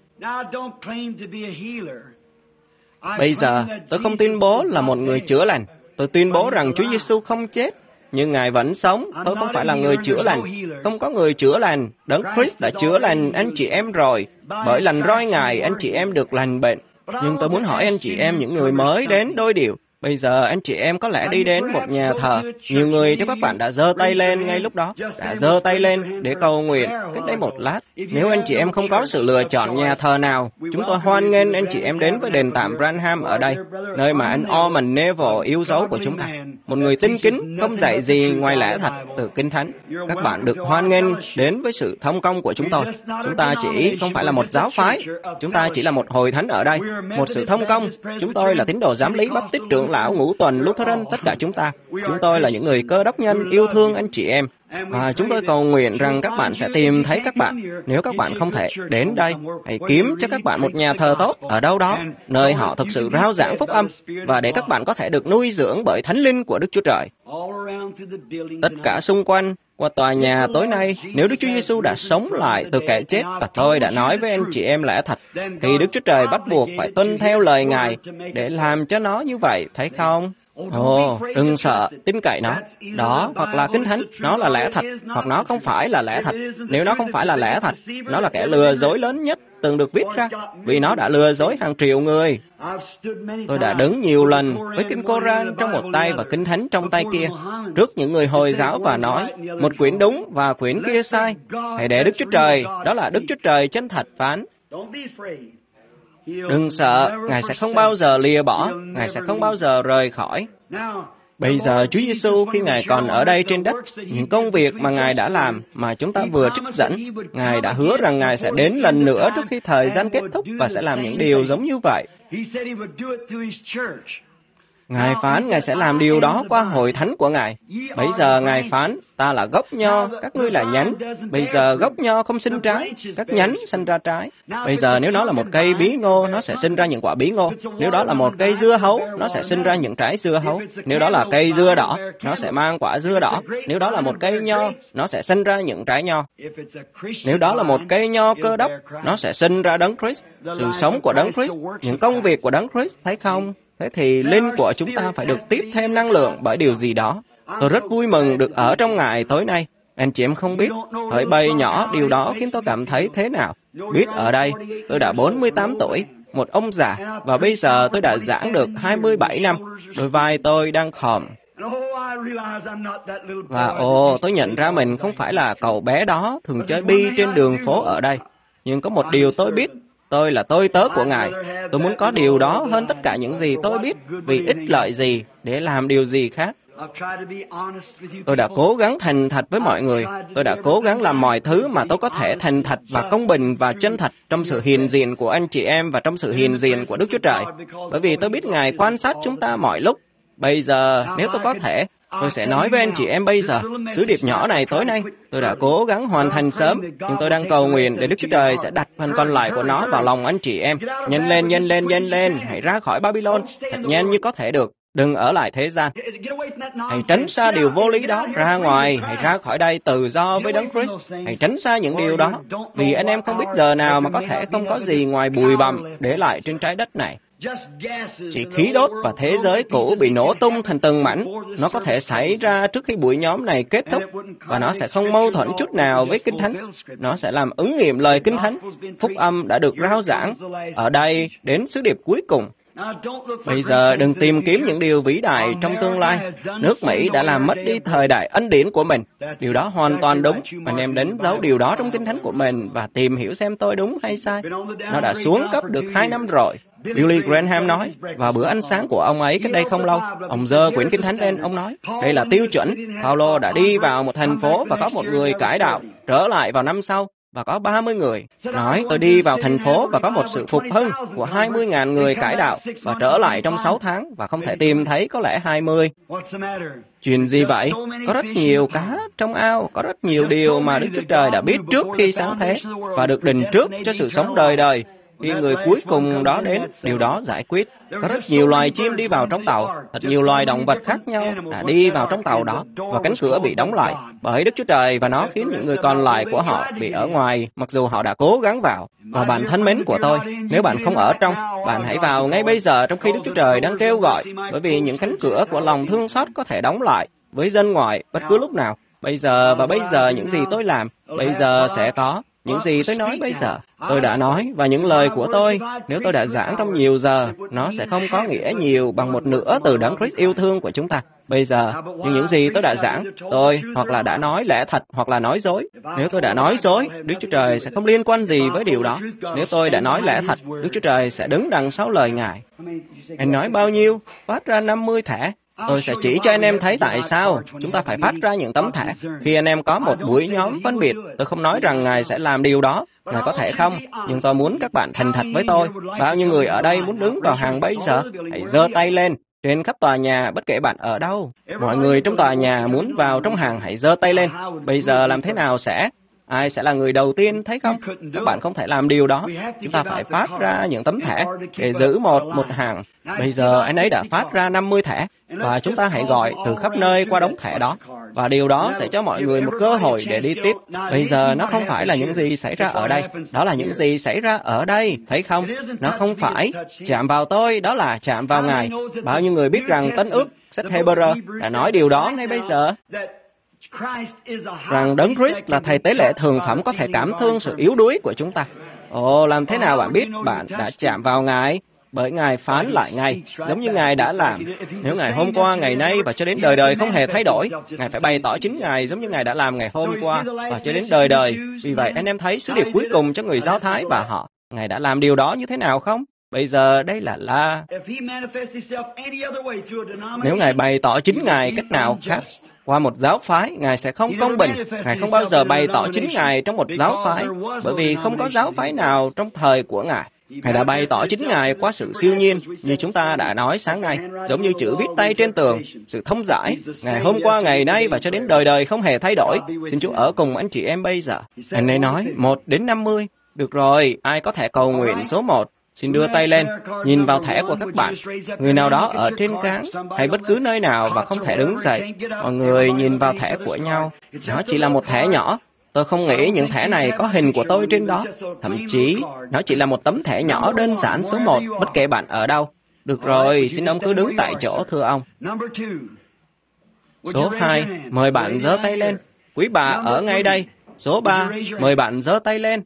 S1: Bây giờ, tôi không tuyên bố là một người chữa lành. Tôi tuyên bố rằng Chúa Giêsu không chết, nhưng Ngài vẫn sống. Tôi không phải là người chữa lành. Không có người chữa lành. Đấng Christ đã chữa lành anh chị em rồi. Bởi lành roi Ngài, anh chị em được lành bệnh. Nhưng tôi muốn hỏi anh chị em, những người mới đến đôi điều. Bây giờ anh chị em có lẽ đi đến một nhà thờ. Nhiều người trong các bạn đã giơ tay lên ngay lúc đó. Đã giơ tay lên để cầu nguyện. Cách đây một lát. Nếu anh chị em không có sự lựa chọn nhà thờ nào, chúng tôi hoan nghênh anh chị em đến với đền tạm Branham ở đây, nơi mà anh Orman Neville yêu dấu của chúng ta. Một người tinh kính, không dạy gì ngoài lẽ thật từ Kinh Thánh. Các bạn được hoan nghênh đến với sự thông công của chúng tôi. Chúng ta chỉ không phải là một giáo phái. Chúng ta chỉ là một hội thánh ở đây. Một sự thông công. Chúng tôi là tín đồ giám lý Báp Tít, trưởng lão, ngũ tuần, Lutheran, tất cả chúng ta. Chúng tôi là những người Cơ Đốc nhân yêu thương anh chị em. Và chúng tôi cầu nguyện rằng các bạn sẽ tìm thấy các bạn. Nếu các bạn không thể đến đây, hãy kiếm cho các bạn một nhà thờ tốt ở đâu đó, nơi họ thực sự rao giảng phúc âm, và để các bạn có thể được nuôi dưỡng bởi Thánh Linh của Đức Chúa Trời. Tất cả xung quanh, qua tòa nhà tối nay, nếu Đức Chúa Giêsu đã sống lại từ kẻ chết, và tôi đã nói với anh chị em lẽ thật, thì Đức Chúa Trời bắt buộc phải tuân theo lời Ngài để làm cho nó như vậy, thấy không? Ồ, đừng sợ, tin cậy nó. Đó, hoặc là Kinh Thánh, nó là lẽ thật, hoặc nó không phải là lẽ thật. Nếu nó không phải là lẽ thật, nó là kẻ lừa dối lớn nhất từng được viết ra, vì nó đã lừa dối hàng triệu người. Tôi đã đứng nhiều lần với Kinh Koran trong một tay và Kinh Thánh trong tay kia, trước những người Hồi giáo và nói, một quyển đúng và quyển kia sai. Hãy để Đức Chúa Trời, đó là Đức Chúa Trời chân thật phán. Đừng sợ, Ngài sẽ không bao giờ lìa bỏ, Ngài sẽ không bao giờ rời khỏi. Bây giờ Chúa Giêsu khi Ngài còn ở đây trên đất, những công việc mà Ngài đã làm mà chúng ta vừa trích dẫn, Ngài đã hứa rằng Ngài sẽ đến lần nữa trước khi thời gian kết thúc và sẽ làm những điều giống như vậy. Ngài phán Ngài sẽ làm điều đó qua hội thánh của Ngài. Bây giờ Ngài phán, ta là gốc nho, các ngươi là nhánh. Bây giờ gốc nho không sinh trái, các nhánh sinh ra trái. Bây giờ nếu nó là một cây bí ngô, nó sẽ sinh ra những quả bí ngô. Nếu đó là một cây dưa hấu, nó sẽ sinh ra những trái dưa hấu. Nếu đó là cây dưa đỏ, nó sẽ mang quả dưa đỏ. Nếu đó là một cây nho, nó sẽ sinh ra những trái nho. Nếu đó là một cây nho cơ đốc, nó sẽ sinh ra Đấng Christ, sự sống của Đấng Christ, những công việc của Đấng Christ, thấy không? Thế thì linh của chúng ta phải được tiếp thêm năng lượng bởi điều gì đó. Tôi rất vui mừng được ở trong Ngài tối nay. Anh chị em không biết, hỡi bầy nhỏ, điều đó khiến tôi cảm thấy thế nào. Biết ở đây, tôi đã bốn mươi tám tuổi, một ông già, và bây giờ tôi đã giảng được hai mươi bảy năm. Đôi vai tôi đang khòm. Và ồ, tôi nhận ra mình không phải là cậu bé đó thường chơi bi trên đường phố ở đây. Nhưng có một điều tôi biết, tôi là tôi tớ của Ngài. Tôi muốn có điều đó hơn tất cả những gì tôi biết, vì ích lợi gì để làm điều gì khác. Tôi đã cố gắng thành thật với mọi người. Tôi đã cố gắng làm mọi thứ mà tôi có thể thành thật và công bình và chân thật trong sự hiện diện của anh chị em và trong sự hiện diện của Đức Chúa Trời. Bởi vì tôi biết Ngài quan sát chúng ta mọi lúc. Bây giờ, nếu tôi có thể, tôi sẽ nói với anh chị em bây giờ, sứ điệp nhỏ này tối nay, tôi đã cố gắng hoàn thành sớm, nhưng tôi đang cầu nguyện để Đức Chúa Trời sẽ đặt phần còn lại của nó vào lòng anh chị em. Nhanh lên, nhanh lên, nhanh lên, hãy ra khỏi Babylon, thật nhanh như có thể được. Đừng ở lại thế gian. Hãy tránh xa điều vô lý đó, ra ngoài, hãy ra khỏi đây tự do với Đấng Christ. Hãy tránh xa những điều đó, vì anh em không biết giờ nào mà có thể không có gì ngoài bụi bặm để lại trên trái đất này. Chỉ khí đốt và thế giới cũ bị nổ tung thành từng mảnh. Nó có thể xảy ra trước khi buổi nhóm này kết thúc, và nó sẽ không mâu thuẫn chút nào với Kinh Thánh. Nó sẽ làm ứng nghiệm lời Kinh Thánh. Phúc âm đã được rao giảng ở đây đến sứ điệp cuối cùng. Bây giờ đừng tìm kiếm những điều vĩ đại trong tương lai. Nước Mỹ đã làm mất đi thời đại ân điển của mình. Điều đó hoàn toàn đúng. Anh em đánh dấu điều đó trong Kinh Thánh của mình và tìm hiểu xem tôi đúng hay sai. Nó đã xuống cấp được hai năm rồi. Billy Graham nói, vào bữa ăn sáng của ông ấy cách đây không lâu, ông giơ quyển Kinh Thánh lên, ông nói, đây là tiêu chuẩn. Paulo đã đi vào một thành phố và có một người cải đạo, trở lại vào năm sau, và có ba mươi người. Nói, tôi đi vào thành phố và có một sự phục hưng của hai mươi nghìn người cải đạo, và trở lại trong sáu tháng, và không thể tìm thấy có lẽ hai mươi. Chuyện gì vậy? Có rất nhiều cá trong ao, có rất nhiều điều mà Đức Chúa Trời đã biết trước khi sáng thế, và được định trước cho sự sống đời đời. Khi người cuối cùng đó đến, điều đó giải quyết. Có rất nhiều loài chim đi vào trong tàu, thật nhiều loài động vật khác nhau đã đi vào trong tàu đó, và cánh cửa bị đóng lại bởi Đức Chúa Trời, và nó khiến những người còn lại của họ bị ở ngoài, mặc dù họ đã cố gắng vào. Và bạn thân mến của tôi, nếu bạn không ở trong, bạn hãy vào ngay bây giờ trong khi Đức Chúa Trời đang kêu gọi, bởi vì những cánh cửa của lòng thương xót có thể đóng lại với dân ngoại bất cứ lúc nào. Bây giờ và bây giờ những gì tôi làm, bây giờ sẽ có. Những gì tôi nói bây giờ, tôi đã nói, và những lời của tôi, nếu tôi đã giảng trong nhiều giờ, nó sẽ không có nghĩa nhiều bằng một nửa từ Đấng Christ yêu thương của chúng ta. Bây giờ, nhưng những gì tôi đã giảng, tôi hoặc là đã nói lẽ thật hoặc là nói dối. Nếu tôi đã nói dối, Đức Chúa Trời sẽ không liên quan gì với điều đó. Nếu tôi đã nói lẽ thật, Đức Chúa Trời sẽ đứng đằng sau lời Ngài. Anh nói bao nhiêu? Phát ra năm mươi thẻ. Tôi sẽ chỉ cho anh em thấy tại sao chúng ta phải phát ra những tấm thẻ. Khi anh em có một buổi nhóm phân biệt, tôi không nói rằng Ngài sẽ làm điều đó. Ngài có thể không, nhưng tôi muốn các bạn thành thật với tôi. Bao nhiêu người ở đây muốn đứng vào hàng bây giờ? Hãy giơ tay lên. Trên khắp tòa nhà, bất kể bạn ở đâu. Mọi người trong tòa nhà muốn vào trong hàng, hãy giơ tay lên. Bây giờ làm thế nào sẽ? Ai sẽ là người đầu tiên, thấy không? Các bạn không thể làm điều đó. Chúng ta phải phát ra những tấm thẻ để giữ một một hàng. Bây giờ anh ấy đã phát ra năm mươi thẻ, và chúng ta hãy gọi từ khắp nơi qua đống thẻ đó. Và điều đó sẽ cho mọi người một cơ hội để đi tiếp. Bây giờ nó không phải là những gì xảy ra ở đây. Đó là những gì xảy ra ở đây, thấy không? Nó không phải chạm vào tôi, đó là chạm vào Ngài. Bao nhiêu người biết rằng Tân Ước, sách Hebrew đã nói điều đó ngay bây giờ? Rằng Đấng Christ là thầy tế lễ thường phẩm có thể cảm thương sự yếu đuối của chúng ta. Ồ, làm thế nào bạn biết bạn đã chạm vào Ngài? Bởi Ngài phán lại ngay, giống như Ngài đã làm. Nếu Ngài hôm qua, ngày nay và cho đến đời đời không hề thay đổi, Ngài phải bày tỏ chính Ngài giống như Ngài đã làm ngày hôm qua và cho đến đời đời. Vì vậy, anh em thấy sứ điệp cuối cùng cho người Do Thái và họ, Ngài đã làm điều đó như thế nào không? Bây giờ đây là la. Nếu Ngài bày tỏ chính Ngài cách nào khác, qua một giáo phái, Ngài sẽ không công bình. Ngài không bao giờ bày tỏ chính Ngài trong một giáo phái, bởi vì không có giáo phái nào trong thời của Ngài. Ngài đã bày tỏ chính Ngài qua sự siêu nhiên, như chúng ta đã nói sáng nay, giống như chữ viết tay trên tường, sự thông giải. Ngày hôm qua, ngày nay và cho đến đời đời không hề thay đổi. Xin Chúa ở cùng anh chị em bây giờ. Anh ấy nói, một đến năm mươi. Được rồi, ai có thể cầu nguyện số một? Xin đưa tay lên, nhìn vào thẻ của các bạn. Người nào đó ở trên cáng hay bất cứ nơi nào và không thể đứng dậy. Mọi người nhìn vào thẻ của nhau. Nó chỉ là một thẻ nhỏ. Tôi không nghĩ những thẻ này có hình của tôi trên đó. Thậm chí, nó chỉ là một tấm thẻ nhỏ đơn giản số một, bất kể bạn ở đâu. Được rồi, xin ông cứ đứng tại chỗ, thưa ông. Số hai, mời bạn giơ tay lên. Quý bà ở ngay đây. Số ba, mời bạn giơ tay lên.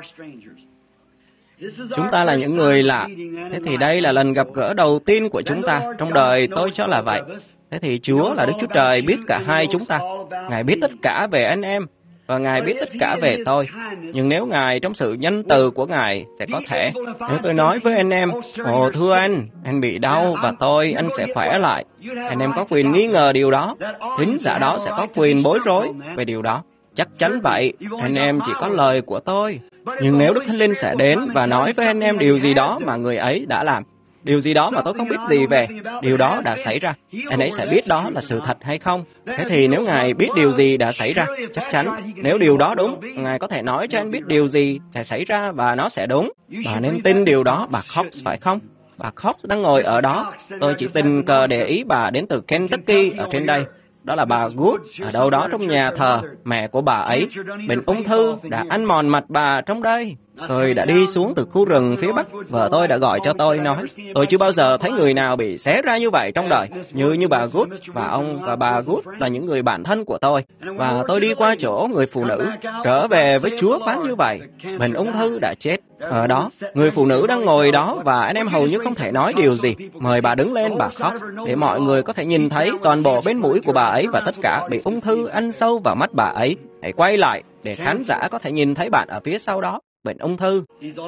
S1: Chúng ta là những người lạ. Thế thì đây là lần gặp gỡ đầu tiên của chúng ta. Trong đời tôi cho là vậy. Thế thì Chúa là Đức Chúa Trời biết cả hai chúng ta. Ngài biết tất cả về anh em. Và Ngài biết tất cả về tôi. Nhưng nếu Ngài trong sự nhân từ của Ngài sẽ có thể, nếu tôi nói với anh em, ồ thưa anh, anh bị đau và tôi, anh sẽ khỏe lại. Anh em có quyền nghi ngờ điều đó. Thính giả đó sẽ có quyền bối rối về điều đó. Chắc chắn vậy, anh em chỉ có lời của tôi. Nhưng nếu Đức Thánh Linh sẽ đến và nói với anh em điều gì đó mà người ấy đã làm, điều gì đó mà tôi không biết gì về, điều đó đã xảy ra, anh ấy sẽ biết đó là sự thật hay không. Thế thì nếu Ngài biết điều gì đã xảy ra, chắc chắn, nếu điều đó đúng, Ngài có thể nói cho anh biết điều gì sẽ xảy ra và nó sẽ đúng. Bà nên tin điều đó, bà Cox phải không? Bà Cox đang ngồi ở đó. Tôi chỉ tình cờ để ý bà đến từ Kentucky ở trên đây. Đó là bà Good, ở đâu đó trong nhà thờ, mẹ của bà ấy. Bệnh ung thư đã ăn mòn mặt bà trong đây. Tôi đã đi xuống từ khu rừng phía Bắc, vợ tôi đã gọi cho tôi nói, tôi chưa bao giờ thấy người nào bị xé ra như vậy trong đời, như như bà Good, và ông và bà Good là những người bạn thân của tôi. Và tôi đi qua chỗ người phụ nữ, trở về với Chúa phán như vậy, bệnh ung thư đã chết. Ở đó, người phụ nữ đang ngồi đó và anh em hầu như không thể nói điều gì. Mời bà đứng lên, bà Cox, để mọi người có thể nhìn thấy toàn bộ bên mũi của bà ấy và tất cả bị ung thư ăn sâu vào mắt bà ấy. Hãy quay lại để khán giả có thể nhìn thấy bạn ở phía sau đó. Bệnh ung thư.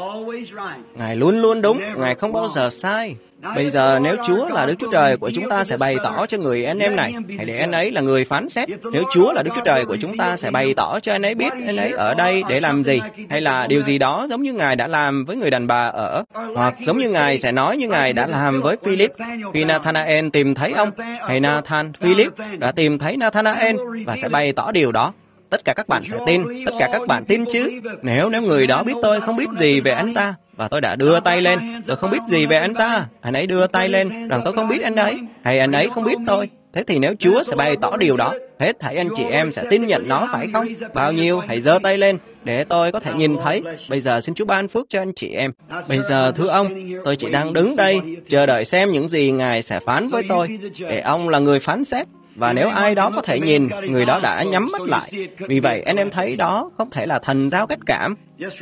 S1: Ngài luôn luôn đúng, Ngài không bao giờ sai. Bây giờ nếu Chúa là Đức Chúa Trời của chúng ta sẽ bày tỏ cho người anh em này, hãy để anh ấy là người phán xét. Nếu Chúa là Đức Chúa Trời của chúng ta sẽ bày tỏ cho anh ấy biết anh ấy ở đây để làm gì, hay là điều gì đó giống như Ngài đã làm với người đàn bà ở, hoặc giống như Ngài sẽ nói như Ngài đã làm với Philip khi Nathanael tìm thấy ông, hay Nathan, Philip đã tìm thấy Nathanael và sẽ bày tỏ điều đó. Tất cả các bạn sẽ tin, tất cả các bạn tin chứ. Nếu nếu người đó biết tôi không biết gì về anh ta, và tôi đã đưa tay lên, tôi không biết gì về anh ta, anh ấy đưa tay lên, rằng tôi không biết anh ấy, hay anh ấy không biết tôi. Thế thì nếu Chúa sẽ bày tỏ điều đó, hết thảy anh chị em sẽ tin nhận nó phải không? Bao nhiêu, hãy giơ tay lên, để tôi có thể nhìn thấy. Bây giờ xin Chúa ban phước cho anh chị em. Bây giờ thưa ông, tôi chỉ đang đứng đây, chờ đợi xem những gì Ngài sẽ phán với tôi, để ông là người phán xét. Và nếu ai đó có thể nhìn, người đó đã nhắm mắt lại. Vì vậy, anh em thấy đó không thể là thần giao cách cảm.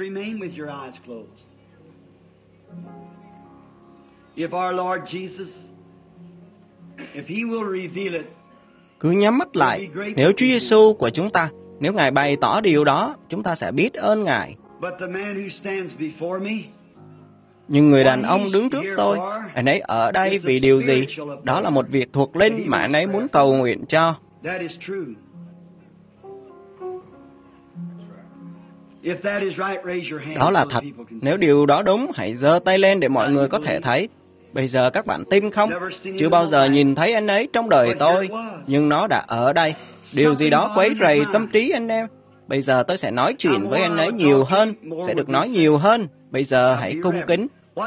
S1: Cứ nhắm mắt lại. Nếu Chúa Giêsu của chúng ta, nếu Ngài bày tỏ điều đó, chúng ta sẽ biết ơn Ngài. Nhưng người đàn ông đứng trước tôi, anh ấy ở đây vì điều gì? Đó là một việc thuộc linh mà anh ấy muốn cầu nguyện cho. Đó là thật. Nếu điều đó đúng, hãy giơ tay lên để mọi người có thể thấy. Bây giờ các bạn tin không? Chưa bao giờ nhìn thấy anh ấy trong đời tôi, nhưng nó đã ở đây. Điều gì đó quấy rầy tâm trí anh em. Bây giờ tôi sẽ nói chuyện với anh ấy nhiều hơn, sẽ được nói nhiều hơn. Bây giờ hãy cung kính.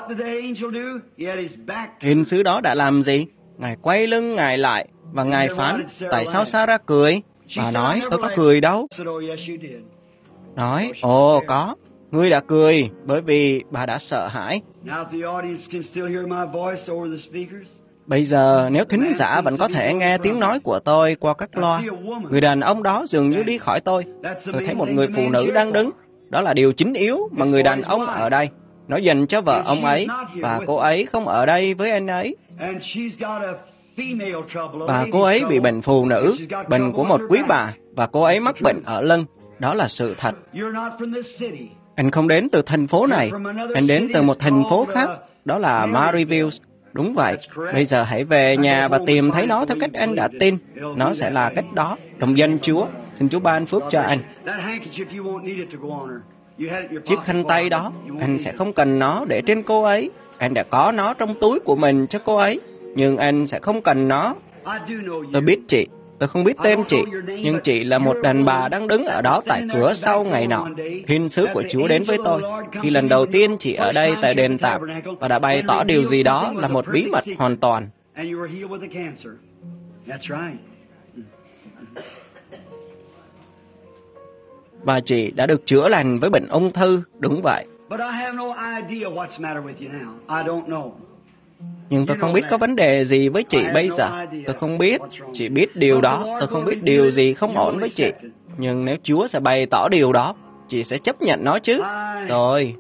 S1: Thiên sứ đó đã làm gì? Ngài quay lưng Ngài lại và Ngài phán, tại sao Sarah cười? Bà nói, tôi có cười đâu. Nói, ồ có, ngươi đã cười bởi vì bà đã sợ hãi. Bây giờ nếu thính giả vẫn có thể nghe tiếng nói của tôi qua các loa, người đàn ông đó dường như đi khỏi tôi. Tôi thấy một người phụ nữ đang đứng. Đó là điều chính yếu mà người đàn ông ở đây. Nó dành cho vợ ông ấy, và cô ấy không ở đây với anh ấy. Và cô ấy bị bệnh phụ nữ, bệnh của một quý bà, và cô ấy mắc bệnh ở lưng. Đó là sự thật. Anh không đến từ thành phố này, anh đến từ một thành phố khác, đó là Maryville. Đúng vậy. Bây giờ hãy về nhà và tìm thấy nó theo cách anh đã tin. Nó sẽ là cách đó, trong danh Chúa. Xin Chúa ban phước cho anh. Chiếc khăn tay đó, anh sẽ không cần nó để trên cô ấy. Anh đã có nó trong túi của mình cho cô ấy, nhưng anh sẽ không cần nó. Tôi biết chị, tôi không biết tên chị, nhưng chị là một đàn bà đang đứng ở đó tại cửa sau ngày nọ. Thiên sứ của Chúa đến với tôi khi lần đầu tiên chị ở đây tại đền tạm và đã bày tỏ điều gì đó là một bí mật hoàn toàn. Và chị đã được chữa lành với bệnh ung thư, đúng vậy. Nhưng tôi không biết có vấn đề gì với chị bây giờ. Tôi không biết. Chị biết điều đó. Tôi không biết điều gì không ổn với chị. Nhưng nếu Chúa sẽ bày tỏ điều đó, chị sẽ chấp nhận nó chứ. Rồi.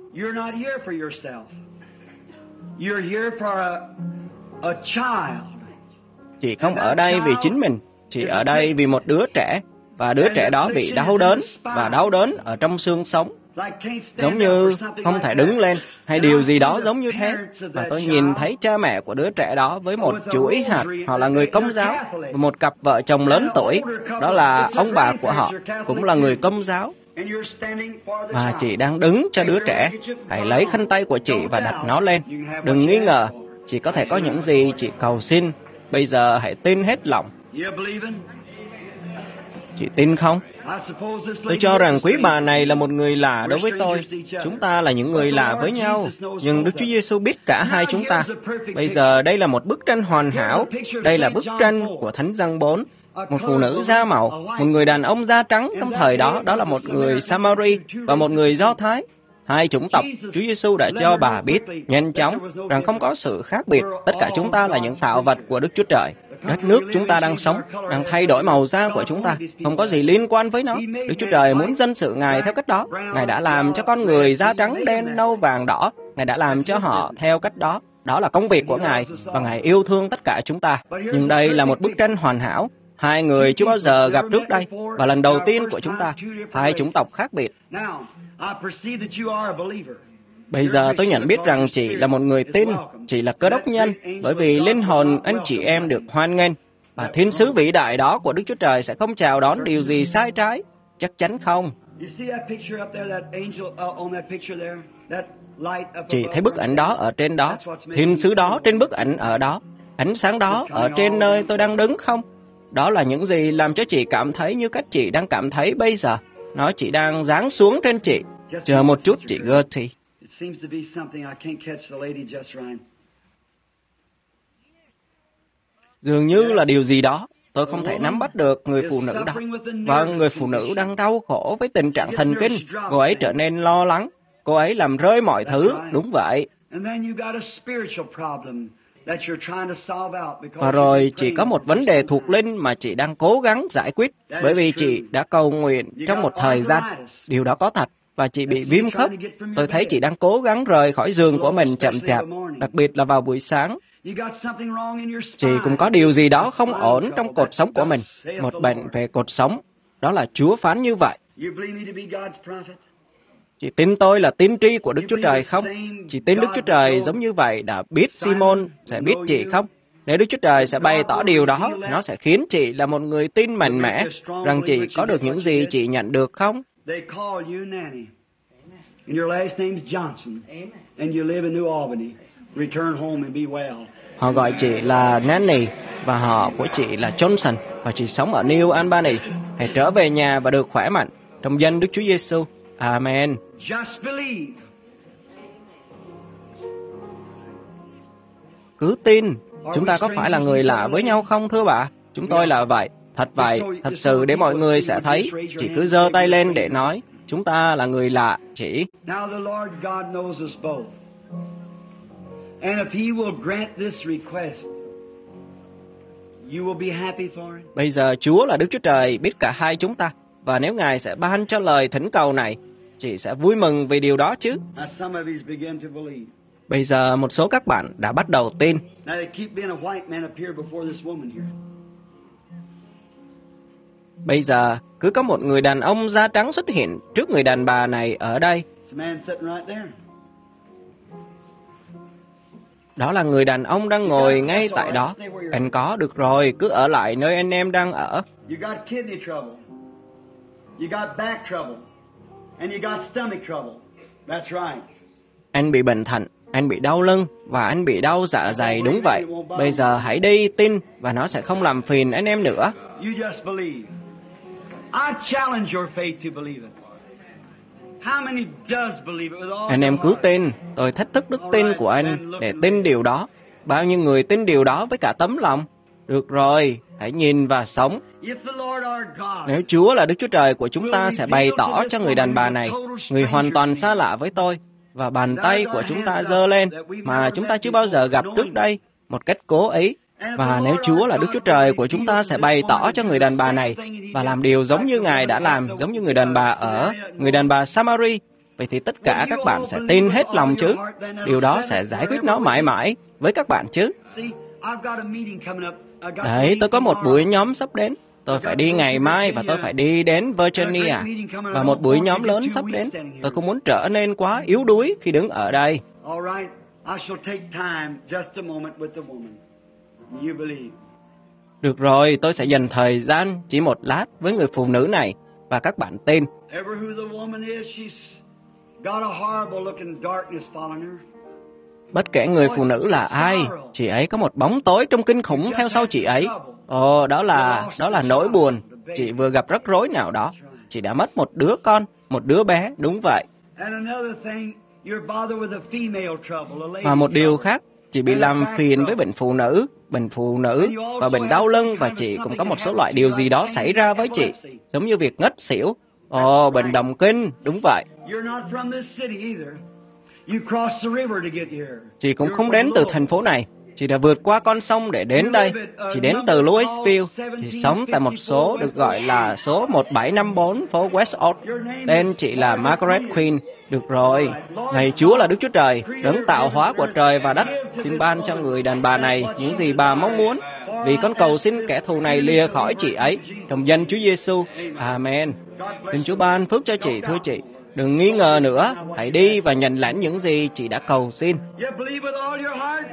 S1: Chị không ở đây vì chính mình. Chị ở đây vì một đứa trẻ. Và đứa trẻ đó bị đau đớn và đau đớn ở trong xương sống. Giống như không thể đứng lên hay điều gì đó giống như thế. Và tôi nhìn thấy cha mẹ của đứa trẻ đó với một chuỗi hạt. Họ là người Công giáo và một cặp vợ chồng lớn tuổi. Đó là ông bà của họ, cũng là người Công giáo. Và chị đang đứng cho đứa trẻ. Hãy lấy khăn tay của chị và đặt nó lên. Đừng nghi ngờ. Chị có thể có những gì chị cầu xin. Bây giờ hãy tin hết lòng. Chị tin không? Tôi cho rằng quý bà này là một người lạ đối với tôi. Chúng ta là những người lạ với nhau, nhưng Đức Chúa Giêsu biết cả hai chúng ta. Bây giờ đây là một bức tranh hoàn hảo. Đây là bức tranh của Thánh Giăng bốn. Một phụ nữ da màu, một người đàn ông da trắng trong thời đó, đó là một người Samari và một người Do Thái. Hai chủng tộc, Chúa Giêsu đã cho bà biết nhanh chóng rằng không có sự khác biệt. Tất cả chúng ta là những tạo vật của Đức Chúa Trời. Đất nước chúng ta đang sống, đang thay đổi màu da của chúng ta, không có gì liên quan với nó. Đức Chúa Trời muốn dân sự Ngài theo cách đó. Ngài đã làm cho con người da trắng, đen, nâu, vàng, đỏ. Ngài đã làm cho họ theo cách đó. Đó là công việc của Ngài, và Ngài yêu thương tất cả chúng ta. Nhưng đây là một bức tranh hoàn hảo. Hai người chưa bao giờ gặp trước đây, và lần đầu tiên của chúng ta, hai chủng tộc khác biệt. Bây giờ tôi nhận biết rằng chị là một người tin, chị là Cơ Đốc nhân, bởi vì linh hồn anh chị em được hoan nghênh. Và thiên sứ vĩ đại đó của Đức Chúa Trời sẽ không chào đón điều gì sai trái. Chắc chắn không. Chị thấy bức ảnh đó ở trên đó, thiên sứ đó trên bức ảnh ở đó, ánh sáng đó ở trên nơi tôi đang đứng không? Đó là những gì làm cho chị cảm thấy như cách chị đang cảm thấy bây giờ. Nó chỉ đang giáng xuống trên chị. Chờ một chút, chị Gertie. Dường như là điều gì đó tôi không thể nắm bắt được người phụ nữ đó. Và người phụ nữ đang đau khổ với tình trạng thần kinh. Cô ấy trở nên lo lắng. Cô ấy làm rơi mọi thứ. Đúng vậy. Và rồi chị có một vấn đề thuộc linh mà chị đang cố gắng giải quyết, bởi vì chị đã cầu nguyện trong một thời gian. Điều đó có thật. Và chị bị viêm khớp. Tôi thấy chị đang cố gắng rời khỏi giường của mình chậm chạp, đặc biệt là vào buổi sáng. Chị cũng có điều gì đó không ổn trong cột sống của mình. Một bệnh về cột sống. Đó là Chúa phán như vậy. Chị tin tôi là tiên tri của Đức Chúa Trời không? Chị tin Đức Chúa Trời giống như vậy đã biết Simon sẽ biết chị không? Nếu Đức Chúa Trời sẽ bày tỏ điều đó, nó sẽ khiến chị là một người tin mạnh mẽ rằng chị có được những gì chị nhận được không?
S2: They call you Nanny. And your last name's Johnson. And you live in New Albany. Return home and be well.
S1: Họ gọi chị là Nanny và họ của chị là Johnson và chị sống ở New Albany. Hãy trở về nhà và được khỏe mạnh trong danh Đức Chúa Giêsu. Amen.
S2: Just believe.
S1: Cứ tin. Chúng ta có phải là người lạ với nhau không thưa bà? Chúng tôi là vậy. Thật vậy, thật sự để mọi người sẽ thấy. Chị cứ giơ tay lên để nói, chúng ta là người lạ, chỉ.
S2: Now the Lord God knows us both. And if He will grant this request, you will be happy for it.
S1: Bây giờ Chúa là Đức Chúa Trời biết cả hai chúng ta. Và nếu Ngài sẽ ban cho lời thỉnh cầu này, chị sẽ vui mừng vì điều đó chứ.
S2: Now some of you begin to believe.
S1: Bây giờ một số các bạn đã bắt đầu tin.
S2: Now they keep being a white man appear before this woman here.
S1: Bây giờ, cứ có một người đàn ông da trắng xuất hiện trước người đàn bà này ở đây. Đó là người đàn ông đang ngồi ngay tại đó. Anh có, được rồi, cứ ở lại nơi anh em đang ở.
S2: And you got stomach trouble. That's right.
S1: Anh bị bệnh thận, anh bị đau lưng và anh bị đau dạ dày, đúng vậy. Bây giờ hãy đi tin và nó sẽ không làm phiền anh em nữa.
S2: You just believe. I challenge your faith to believe it. How many does believe it with all
S1: Anh em
S2: your
S1: cứ
S2: heart?
S1: tin, tôi thách thức đức tin của anh để tin điều đó. Bao nhiêu người tin điều đó với cả tấm lòng? Được rồi, hãy nhìn và sống.
S2: If the Lord our God
S1: Nếu Chúa là Đức Chúa Trời của chúng ta sẽ bày tỏ cho người đàn bà này, người hoàn toàn xa lạ với tôi, và bàn tay của chúng ta giơ lên mà chúng ta chưa bao giờ gặp trước đây, một cách cố ý. Và nếu Chúa là Đức Chúa Trời của chúng ta sẽ bày tỏ cho người đàn bà này và làm điều giống như Ngài đã làm, giống như người đàn bà ở người đàn bà Samari, vậy thì tất cả các bạn sẽ tin hết lòng chứ. Điều đó sẽ giải quyết nó mãi mãi với các bạn chứ.
S2: See, I've got a meeting coming up. I got a
S1: Đấy,
S2: meeting
S1: tôi có một
S2: tomorrow.
S1: buổi nhóm sắp đến. Tôi phải đi ngày mai và tôi phải đi đến Virginia. Và một buổi nhóm lớn sắp đến. Tôi không muốn trở nên quá yếu đuối khi đứng ở đây.
S2: All right. I shall take time just a moment with the woman. You believe.
S1: Được rồi, tôi sẽ dành thời gian chỉ một lát với người phụ nữ này và các bạn tin.
S2: Ever who the woman is, she's got a horrible looking darkness following her.
S1: Bất kể người phụ nữ là ai, chị ấy có một bóng tối trong kinh khủng theo sau chị ấy. Ồ, đó là đó là nỗi buồn. Chị vừa gặp rắc rối nào đó. Chị đã mất một đứa con, một đứa bé, đúng vậy.
S2: And another thing, you're bothered with a female trouble, a lady
S1: Và một điều
S2: trouble.
S1: khác, chị bị làm phiền với bệnh phụ nữ, bệnh phụ nữ và bệnh đau lưng, và chị cũng có một số loại điều gì đó xảy ra với chị, giống như việc ngất xỉu. Ồ, bệnh động kinh, đúng vậy.
S2: You're not from this city either. You crossed the river to get here.
S1: Chị cũng
S2: You're
S1: không
S2: from
S1: đến từ
S2: Louisville.
S1: thành phố này. Chị đã vượt qua con sông để đến đây. Chị đến từ Louisville. Chị sống tại một số được gọi là số một bảy năm bốn phố West Oak. Tên chị là Margaret Queen. Được rồi, này Chúa là Đức Chúa Trời, đấng tạo hóa của trời và đất. Xin ban cho người đàn bà này những gì bà mong muốn. Vì con cầu xin kẻ thù này lìa khỏi chị ấy. Trong danh Chúa Giêsu. Amen. Xin Chúa ban phước cho chị, thưa chị. Đừng nghi ngờ nữa. Hãy đi và nhận lãnh những gì chị đã cầu xin.
S2: You believe with all your heart?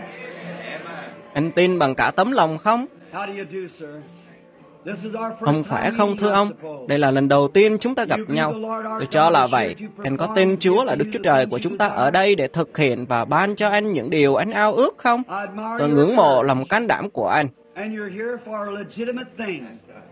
S1: Anh tin bằng cả tấm lòng không?
S2: How do you do, sir? This is our first
S1: Ông khỏe
S2: time
S1: không
S2: meeting,
S1: thưa
S2: I
S1: ông?
S2: suppose.
S1: Đây là lần đầu tiên chúng ta gặp nhau. Tôi cho là vậy. Anh có tin Chúa là Đức Chúa Trời của chúng ta ở đây để thực hiện và ban cho anh những điều anh ao ước không?
S2: I admire
S1: Tôi
S2: your
S1: ngưỡng mộ
S2: courage,
S1: lòng can đảm của anh.
S2: and you're here for a legitimate thing.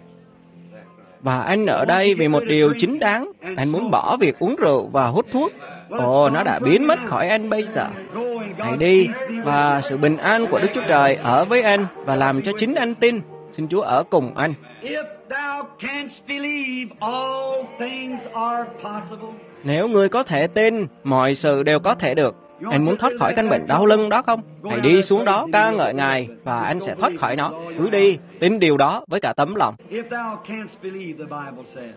S1: Và anh ở đây vì một điều chính đáng. Anh muốn bỏ việc uống rượu và hút thuốc. Ồ, nó đã biến mất khỏi anh bây giờ.
S2: Go and
S1: Hãy
S2: God
S1: đi
S2: peace be with
S1: và
S2: you.
S1: sự bình an của Đức Chúa Trời ở với anh và làm cho chính anh tin. Xin Chúa ở cùng anh.
S2: If thou canst believe, all things are possible.
S1: Nếu ngươi có thể tin, mọi sự đều có thể được. Anh muốn thoát khỏi căn bệnh đau lưng đó không? Hãy đi xuống đó ca ngợi Ngài và anh sẽ thoát khỏi nó. Cứ đi, tin điều đó với cả tấm lòng.
S2: If thou canst believe, the Bible says.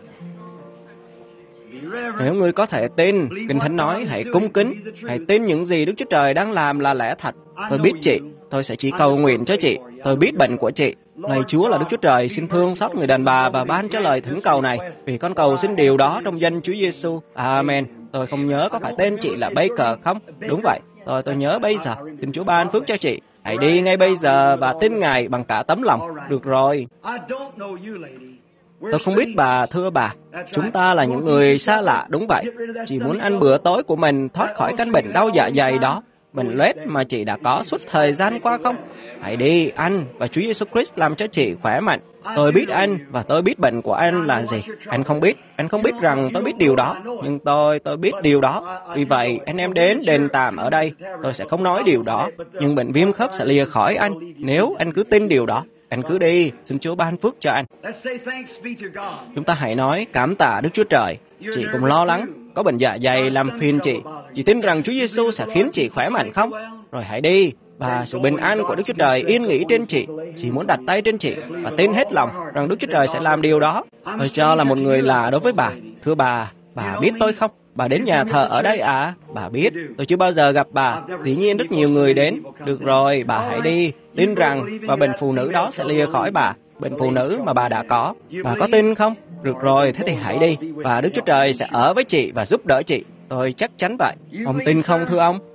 S2: Be reverent.
S1: Nếu ngươi có thể tin, Kinh Thánh nói hãy cung kính, hãy tin những gì Đức Chúa Trời đang làm là lẽ thật. Tôi biết chị, tôi sẽ chỉ cầu nguyện cho chị. Tôi biết bệnh của chị. Này Chúa là Đức Chúa Trời, xin thương xót người đàn bà và ban cho lời thỉnh cầu này. Vì con cầu xin điều đó trong danh Chúa Giêsu. Amen. Tôi không nhớ có phải tên chị là Baker không? Đúng vậy. Tôi tôi nhớ bây giờ. Xin Chúa ban phước cho chị. Hãy đi ngay bây giờ và tin Ngài bằng cả tấm lòng. Được rồi.
S2: I don't know you, lady. We're
S1: Tôi không biết bà, thưa bà. Chúng ta là những người xa lạ, đúng vậy. Chỉ muốn ăn bữa tối của mình thoát khỏi căn bệnh đau dạ dày đó. Bệnh loét mà chị đã có suốt thời gian qua không? Hãy đi, anh và Chúa Giêsu Christ làm cho chị khỏe mạnh. Tôi biết anh và tôi biết bệnh của anh là gì. Anh không biết, anh không biết rằng tôi biết điều đó. Nhưng tôi, tôi biết điều đó. Vì vậy, anh em đến đền tạm ở đây. Tôi sẽ không nói điều đó. Nhưng bệnh viêm khớp sẽ lìa khỏi anh. Nếu anh cứ tin điều đó, anh cứ đi. Xin Chúa ban phước cho anh.
S2: Let's say thanks be to God.
S1: Chúng ta hãy nói cảm tạ Đức Chúa Trời. Chị cũng lo lắng, có bệnh dạ dày làm phiền chị. Chị tin rằng Chúa Giêsu sẽ khiến chị khỏe mạnh không? Rồi hãy đi. Và sự bình an của Đức Chúa Trời yên nghỉ trên chị. Chị muốn đặt tay trên chị và tin hết lòng rằng Đức Chúa Trời sẽ làm điều đó. Tôi cho là một người lạ đối với bà. Thưa bà, bà biết tôi không? Bà đến nhà thờ ở đây à? Bà biết, tôi chưa bao giờ gặp bà. Dĩ nhiên rất nhiều người đến. Được rồi, bà hãy đi. Tin rằng và bệnh phụ nữ đó sẽ lìa khỏi bà. Bệnh phụ nữ mà bà đã có. Bà có tin không? Được rồi, thế thì hãy đi. Và Đức Chúa Trời sẽ ở với chị và giúp đỡ chị. Tôi chắc chắn vậy. Ông tin không thưa ông?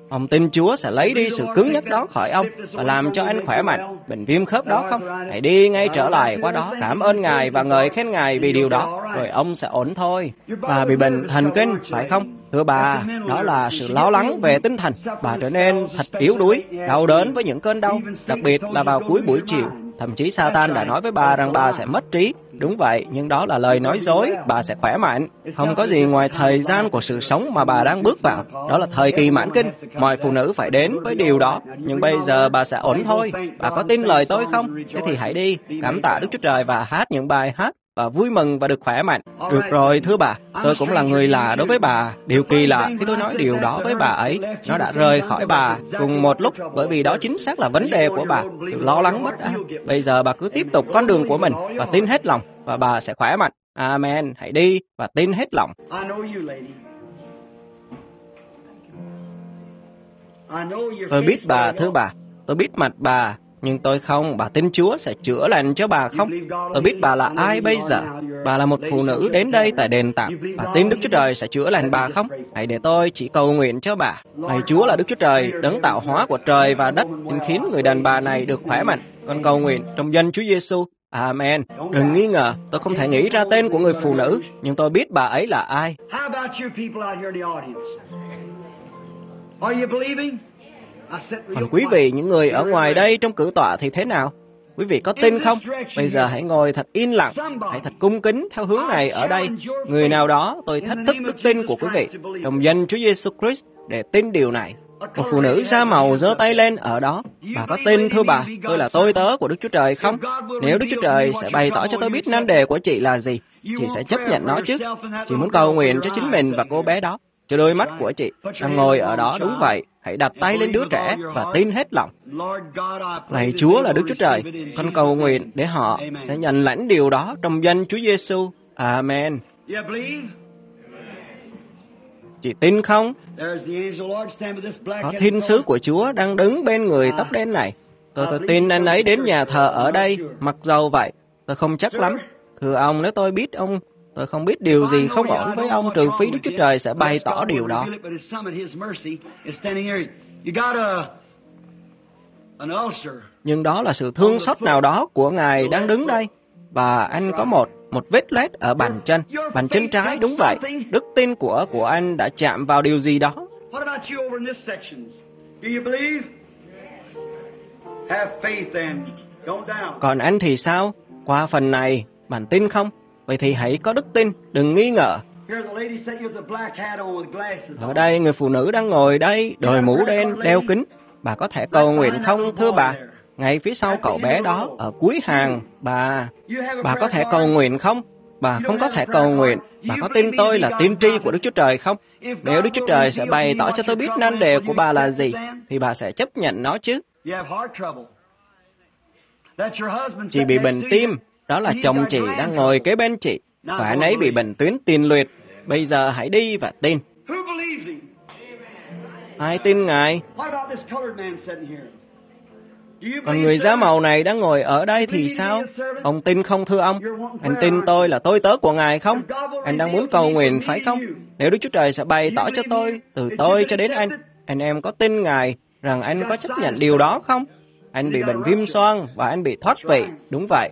S1: Ông tin Chúa sẽ lấy đi sự cứng nhắc đó khỏi ông và làm cho anh khỏe mạnh. Bệnh viêm khớp đó không? Hãy đi ngay trở lại qua đó, cảm ơn Ngài và ngợi khen Ngài vì điều đó, rồi ông sẽ ổn thôi. Bà bị bệnh thần kinh, phải không? Thưa bà, đó là sự lo lắng về tinh thần. Bà trở nên thật yếu đuối, đau đớn với những cơn đau, đặc biệt là vào cuối buổi chiều. Thậm chí Satan đã nói với bà rằng bà sẽ mất trí. Đúng vậy, nhưng đó là lời nói dối, bà sẽ khỏe mạnh. Không có gì ngoài thời gian của sự sống mà bà đang bước vào. Đó là thời kỳ mãn kinh. Mọi phụ nữ phải đến với điều đó. Nhưng bây giờ bà sẽ ổn thôi. Bà có tin lời tôi không? Thế thì hãy đi, cảm tạ Đức Chúa Trời và hát những bài hát và vui mừng và được khỏe mạnh. Được rồi, thưa bà, tôi cũng là người lạ đối với bà. Điều kỳ lạ khi tôi nói điều đó với bà ấy, nó đã rời khỏi bà cùng một lúc, bởi vì đó chính xác là vấn đề của bà, sự lo lắng bất an. Bây giờ bà cứ tiếp tục con đường của mình và tin hết lòng, và bà sẽ khỏe mạnh. Amen. Hãy đi và tin hết lòng. Tôi biết bà, thưa bà. Tôi biết mặt bà. Nhưng tôi không, bà tin Chúa sẽ chữa lành cho bà không? Tôi biết bà là ai bây giờ. Bà là một phụ nữ đến đây tại đền tạm. Bà tin Đức Chúa Trời sẽ chữa lành bà không? Hãy để tôi chỉ cầu nguyện cho bà. Này Chúa là Đức Chúa Trời, đấng tạo hóa của trời và đất, xin khiến người đàn bà này được khỏe mạnh. Con cầu nguyện trong danh Chúa Giêsu. Amen. Đừng nghi ngờ, tôi không thể nghĩ ra tên của người phụ nữ, nhưng tôi biết bà ấy là ai. Còn quý vị, những người ở ngoài đây trong cử tọa thì thế nào? Quý vị có tin không? Bây giờ hãy ngồi thật yên lặng, hãy thật cung kính theo hướng này ở đây. Người nào đó, tôi thách thức đức tin của quý vị trong danh Chúa Giêsu Christ để tin điều này. Một phụ nữ da màu giơ tay lên ở đó. Bà có tin, thưa bà, tôi là tôi tớ của Đức Chúa Trời không? Nếu Đức Chúa Trời sẽ bày tỏ cho tôi biết nan đề của chị là gì, chị sẽ chấp nhận nó chứ. Chị muốn cầu nguyện cho chính mình và cô bé đó, cho đôi mắt của chị đang ngồi ở đó. Đúng vậy, hãy đặt tay lên đứa trẻ và tin hết lòng. Này Chúa là Đức Chúa Trời, con cầu nguyện để họ sẽ nhận lãnh điều đó trong danh Chúa Giêsu. Amen. Chị tin không? Có thiên sứ của Chúa đang đứng bên người tóc đen này. Tôi tôi tin anh ấy đến nhà thờ ở đây, mặc dầu vậy. Tôi không chắc lắm. Thưa ông, nếu tôi biết ông, tôi không biết điều gì không ổn với ông, trừ phi Đức Chúa Trời sẽ bày tỏ điều đó. Nhưng đó là sự thương xót nào đó của Ngài đang đứng đây. Và anh có một một vết loét ở bàn chân, bàn chân trái. Đúng vậy, đức tin của của anh đã chạm vào điều gì đó. Còn anh thì sao? Qua phần này, bạn tin không? Vậy thì hãy có đức tin, đừng nghi ngờ. Ở đây, người phụ nữ đang ngồi đây, đội mũ đen, đeo kính. Bà có thể cầu nguyện không, thưa bà? Ngay phía sau cậu bé đó, ở cuối hàng, bà... Bà có thể cầu nguyện không? Bà không có thể cầu nguyện. Bà có tin tôi là tiên tri của Đức Chúa Trời không? Nếu Đức Chúa Trời sẽ bày tỏ cho tôi biết nan đề của bà là gì, thì bà sẽ chấp nhận nó chứ. Chị bị bệnh tim. Đó là chồng chị đang ngồi kế bên chị. Và anh ấy bị bệnh tuyến tiền liệt. Bây giờ hãy đi và tin. Ai tin Ngài? Còn người da màu này đang ngồi ở đây thì sao? Ông tin không, thưa ông? Anh tin tôi là tôi tớ của Ngài không? Anh đang muốn cầu nguyện phải không? Nếu Đức Chúa Trời sẽ bày tỏ cho tôi, từ tôi cho đến anh, anh em có tin Ngài rằng anh có chấp nhận điều đó không? Anh bị bệnh viêm xoang và anh bị thoát vị. Đúng vậy.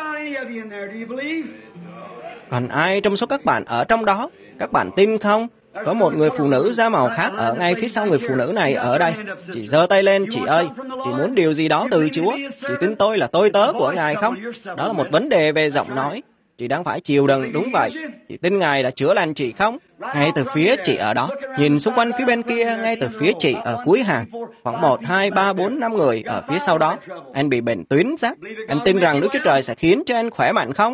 S1: Còn ai trong số các bạn ở trong đó? Các bạn tin không? Có một người phụ nữ da màu khác ở ngay phía sau người phụ nữ này ở đây. Chị giơ tay lên, chị ơi. Chị muốn điều gì đó từ Chúa. Chị tin tôi là tôi tớ của Ngài không? Đó là một vấn đề về giọng nói. Chị đang phải chịu đựng. Đúng vậy. Chị tin Ngài đã chữa lành chị không? Ngay từ phía chị ở đó, nhìn xung quanh phía bên kia, ngay từ phía chị ở cuối hàng, khoảng một, hai, ba, bốn, năm người ở phía sau đó. Anh bị bệnh tuyến giáp. Anh tin rằng Đức Chúa Trời sẽ khiến cho anh khỏe mạnh không?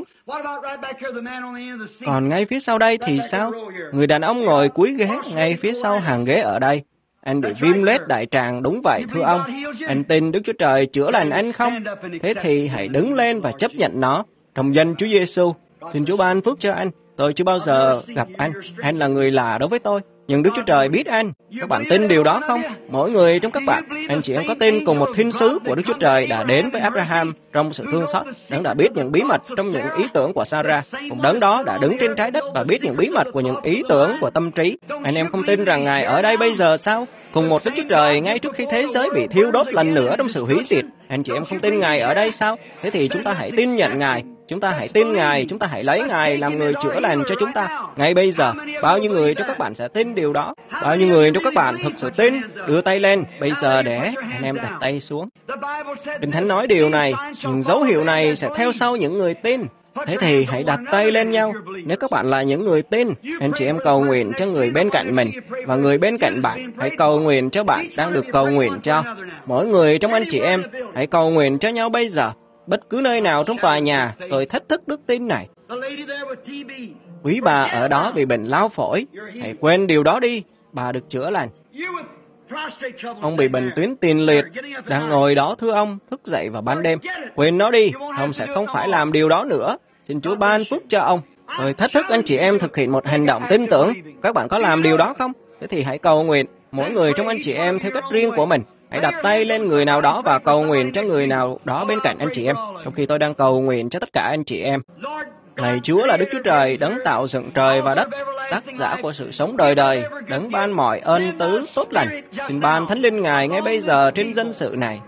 S1: Còn ngay phía sau đây thì sao? Người đàn ông ngồi cuối ghế, ngay phía sau hàng ghế ở đây. Anh bị viêm loét đại tràng. Đúng vậy, thưa ông. Anh tin Đức Chúa Trời chữa lành anh không? Thế thì hãy đứng lên và chấp nhận nó trong danh Chúa Giêsu. Xin Chúa ban phước cho anh. Tôi chưa bao giờ gặp anh. Anh là người lạ đối với tôi. Nhưng Đức Chúa Trời biết anh. Các bạn tin điều đó không? Mỗi người trong các bạn, anh chị em có tin cùng một thiên sứ của Đức Chúa Trời đã đến với Abraham trong sự thương xót, đấng đã biết những bí mật trong những ý tưởng của Sarah, cùng đấng đó đã đứng trên trái đất và biết những bí mật của những ý tưởng của tâm trí. Anh em không tin rằng Ngài ở đây bây giờ sao? cùng một Đức Chúa Trời ngay trước khi thế giới bị thiêu đốt lần nữa trong sự hủy diệt. Anh chị em không tin Ngài ở đây sao? Thế thì chúng ta hãy tin nhận Ngài. Chúng ta hãy tin Ngài, chúng ta hãy lấy Ngài làm người chữa lành cho chúng ta. Ngay bây giờ, bao nhiêu người trong các bạn sẽ tin điều đó? Bao nhiêu người trong các bạn thực sự tin? Đưa tay lên, bây giờ để anh em đặt tay xuống. Kinh Thánh nói điều này, những dấu hiệu này sẽ theo sau những người tin. Thế thì hãy đặt tay lên nhau. Nếu các bạn là những người tin, anh chị em cầu nguyện cho người bên cạnh mình, và người bên cạnh bạn hãy cầu nguyện cho bạn đang được cầu nguyện cho. Mỗi người trong anh chị em hãy cầu nguyện cho nhau bây giờ. Bất cứ nơi nào trong tòa nhà, tôi thách thức đức tin này. Quý bà ở đó bị bệnh lao phổi, hãy quên điều đó đi, bà được chữa lành. Ông bị bệnh tuyến tiền liệt, đang ngồi đó thưa ông, thức dậy vào ban đêm. Quên nó đi, ông sẽ không phải làm điều đó nữa. Xin Chúa ban phước cho ông. Tôi thách thức anh chị em thực hiện một hành động tin tưởng. Các bạn có làm điều đó không? Thế thì hãy cầu nguyện, mỗi người trong anh chị em theo cách riêng của mình. Hãy đặt tay lên người nào đó và cầu nguyện cho người nào đó bên cạnh anh chị em, trong khi tôi đang cầu nguyện cho tất cả anh chị em. Lạy Chúa là Đức Chúa Trời, đấng tạo dựng trời và đất, tác giả của sự sống đời đời, đấng ban mọi ơn tứ tốt lành. Xin ban Thánh Linh Ngài ngay bây giờ trên dân sự này.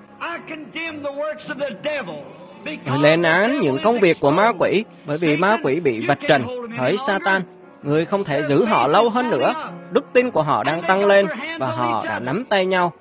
S1: Tôi lên án những công việc của ma quỷ, bởi vì ma quỷ bị vạch trần bởi Sa-tan. Người không thể giữ họ lâu hơn nữa. Đức tin của họ đang tăng lên và họ đã nắm tay nhau.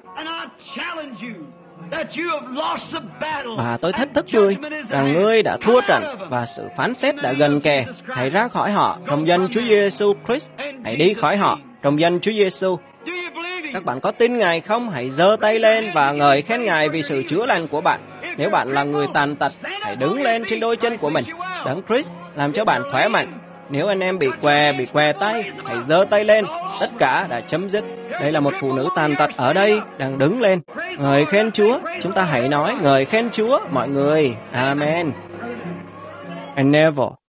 S1: Và tôi thách thức ngươi rằng ngươi đã thua trận và sự phán xét đã gần kề. Hãy ra khỏi họ trong danh Chúa Giêsu Christ. Hãy đi khỏi họ trong danh Chúa Giêsu. Các bạn có tin Ngài không? Hãy giơ tay lên và ngợi khen Ngài vì sự chữa lành của bạn. Nếu bạn là người tàn tật, hãy đứng lên trên đôi chân của mình. Đấng Christ làm cho bạn khỏe mạnh. Nếu anh em bị què, bị què tay, hãy giơ tay lên. Tất cả đã chấm dứt. Đây là một phụ nữ tàn tật ở đây, đang đứng lên. Ngợi khen Chúa. Chúng ta hãy nói, ngợi khen Chúa, mọi người. Amen. And never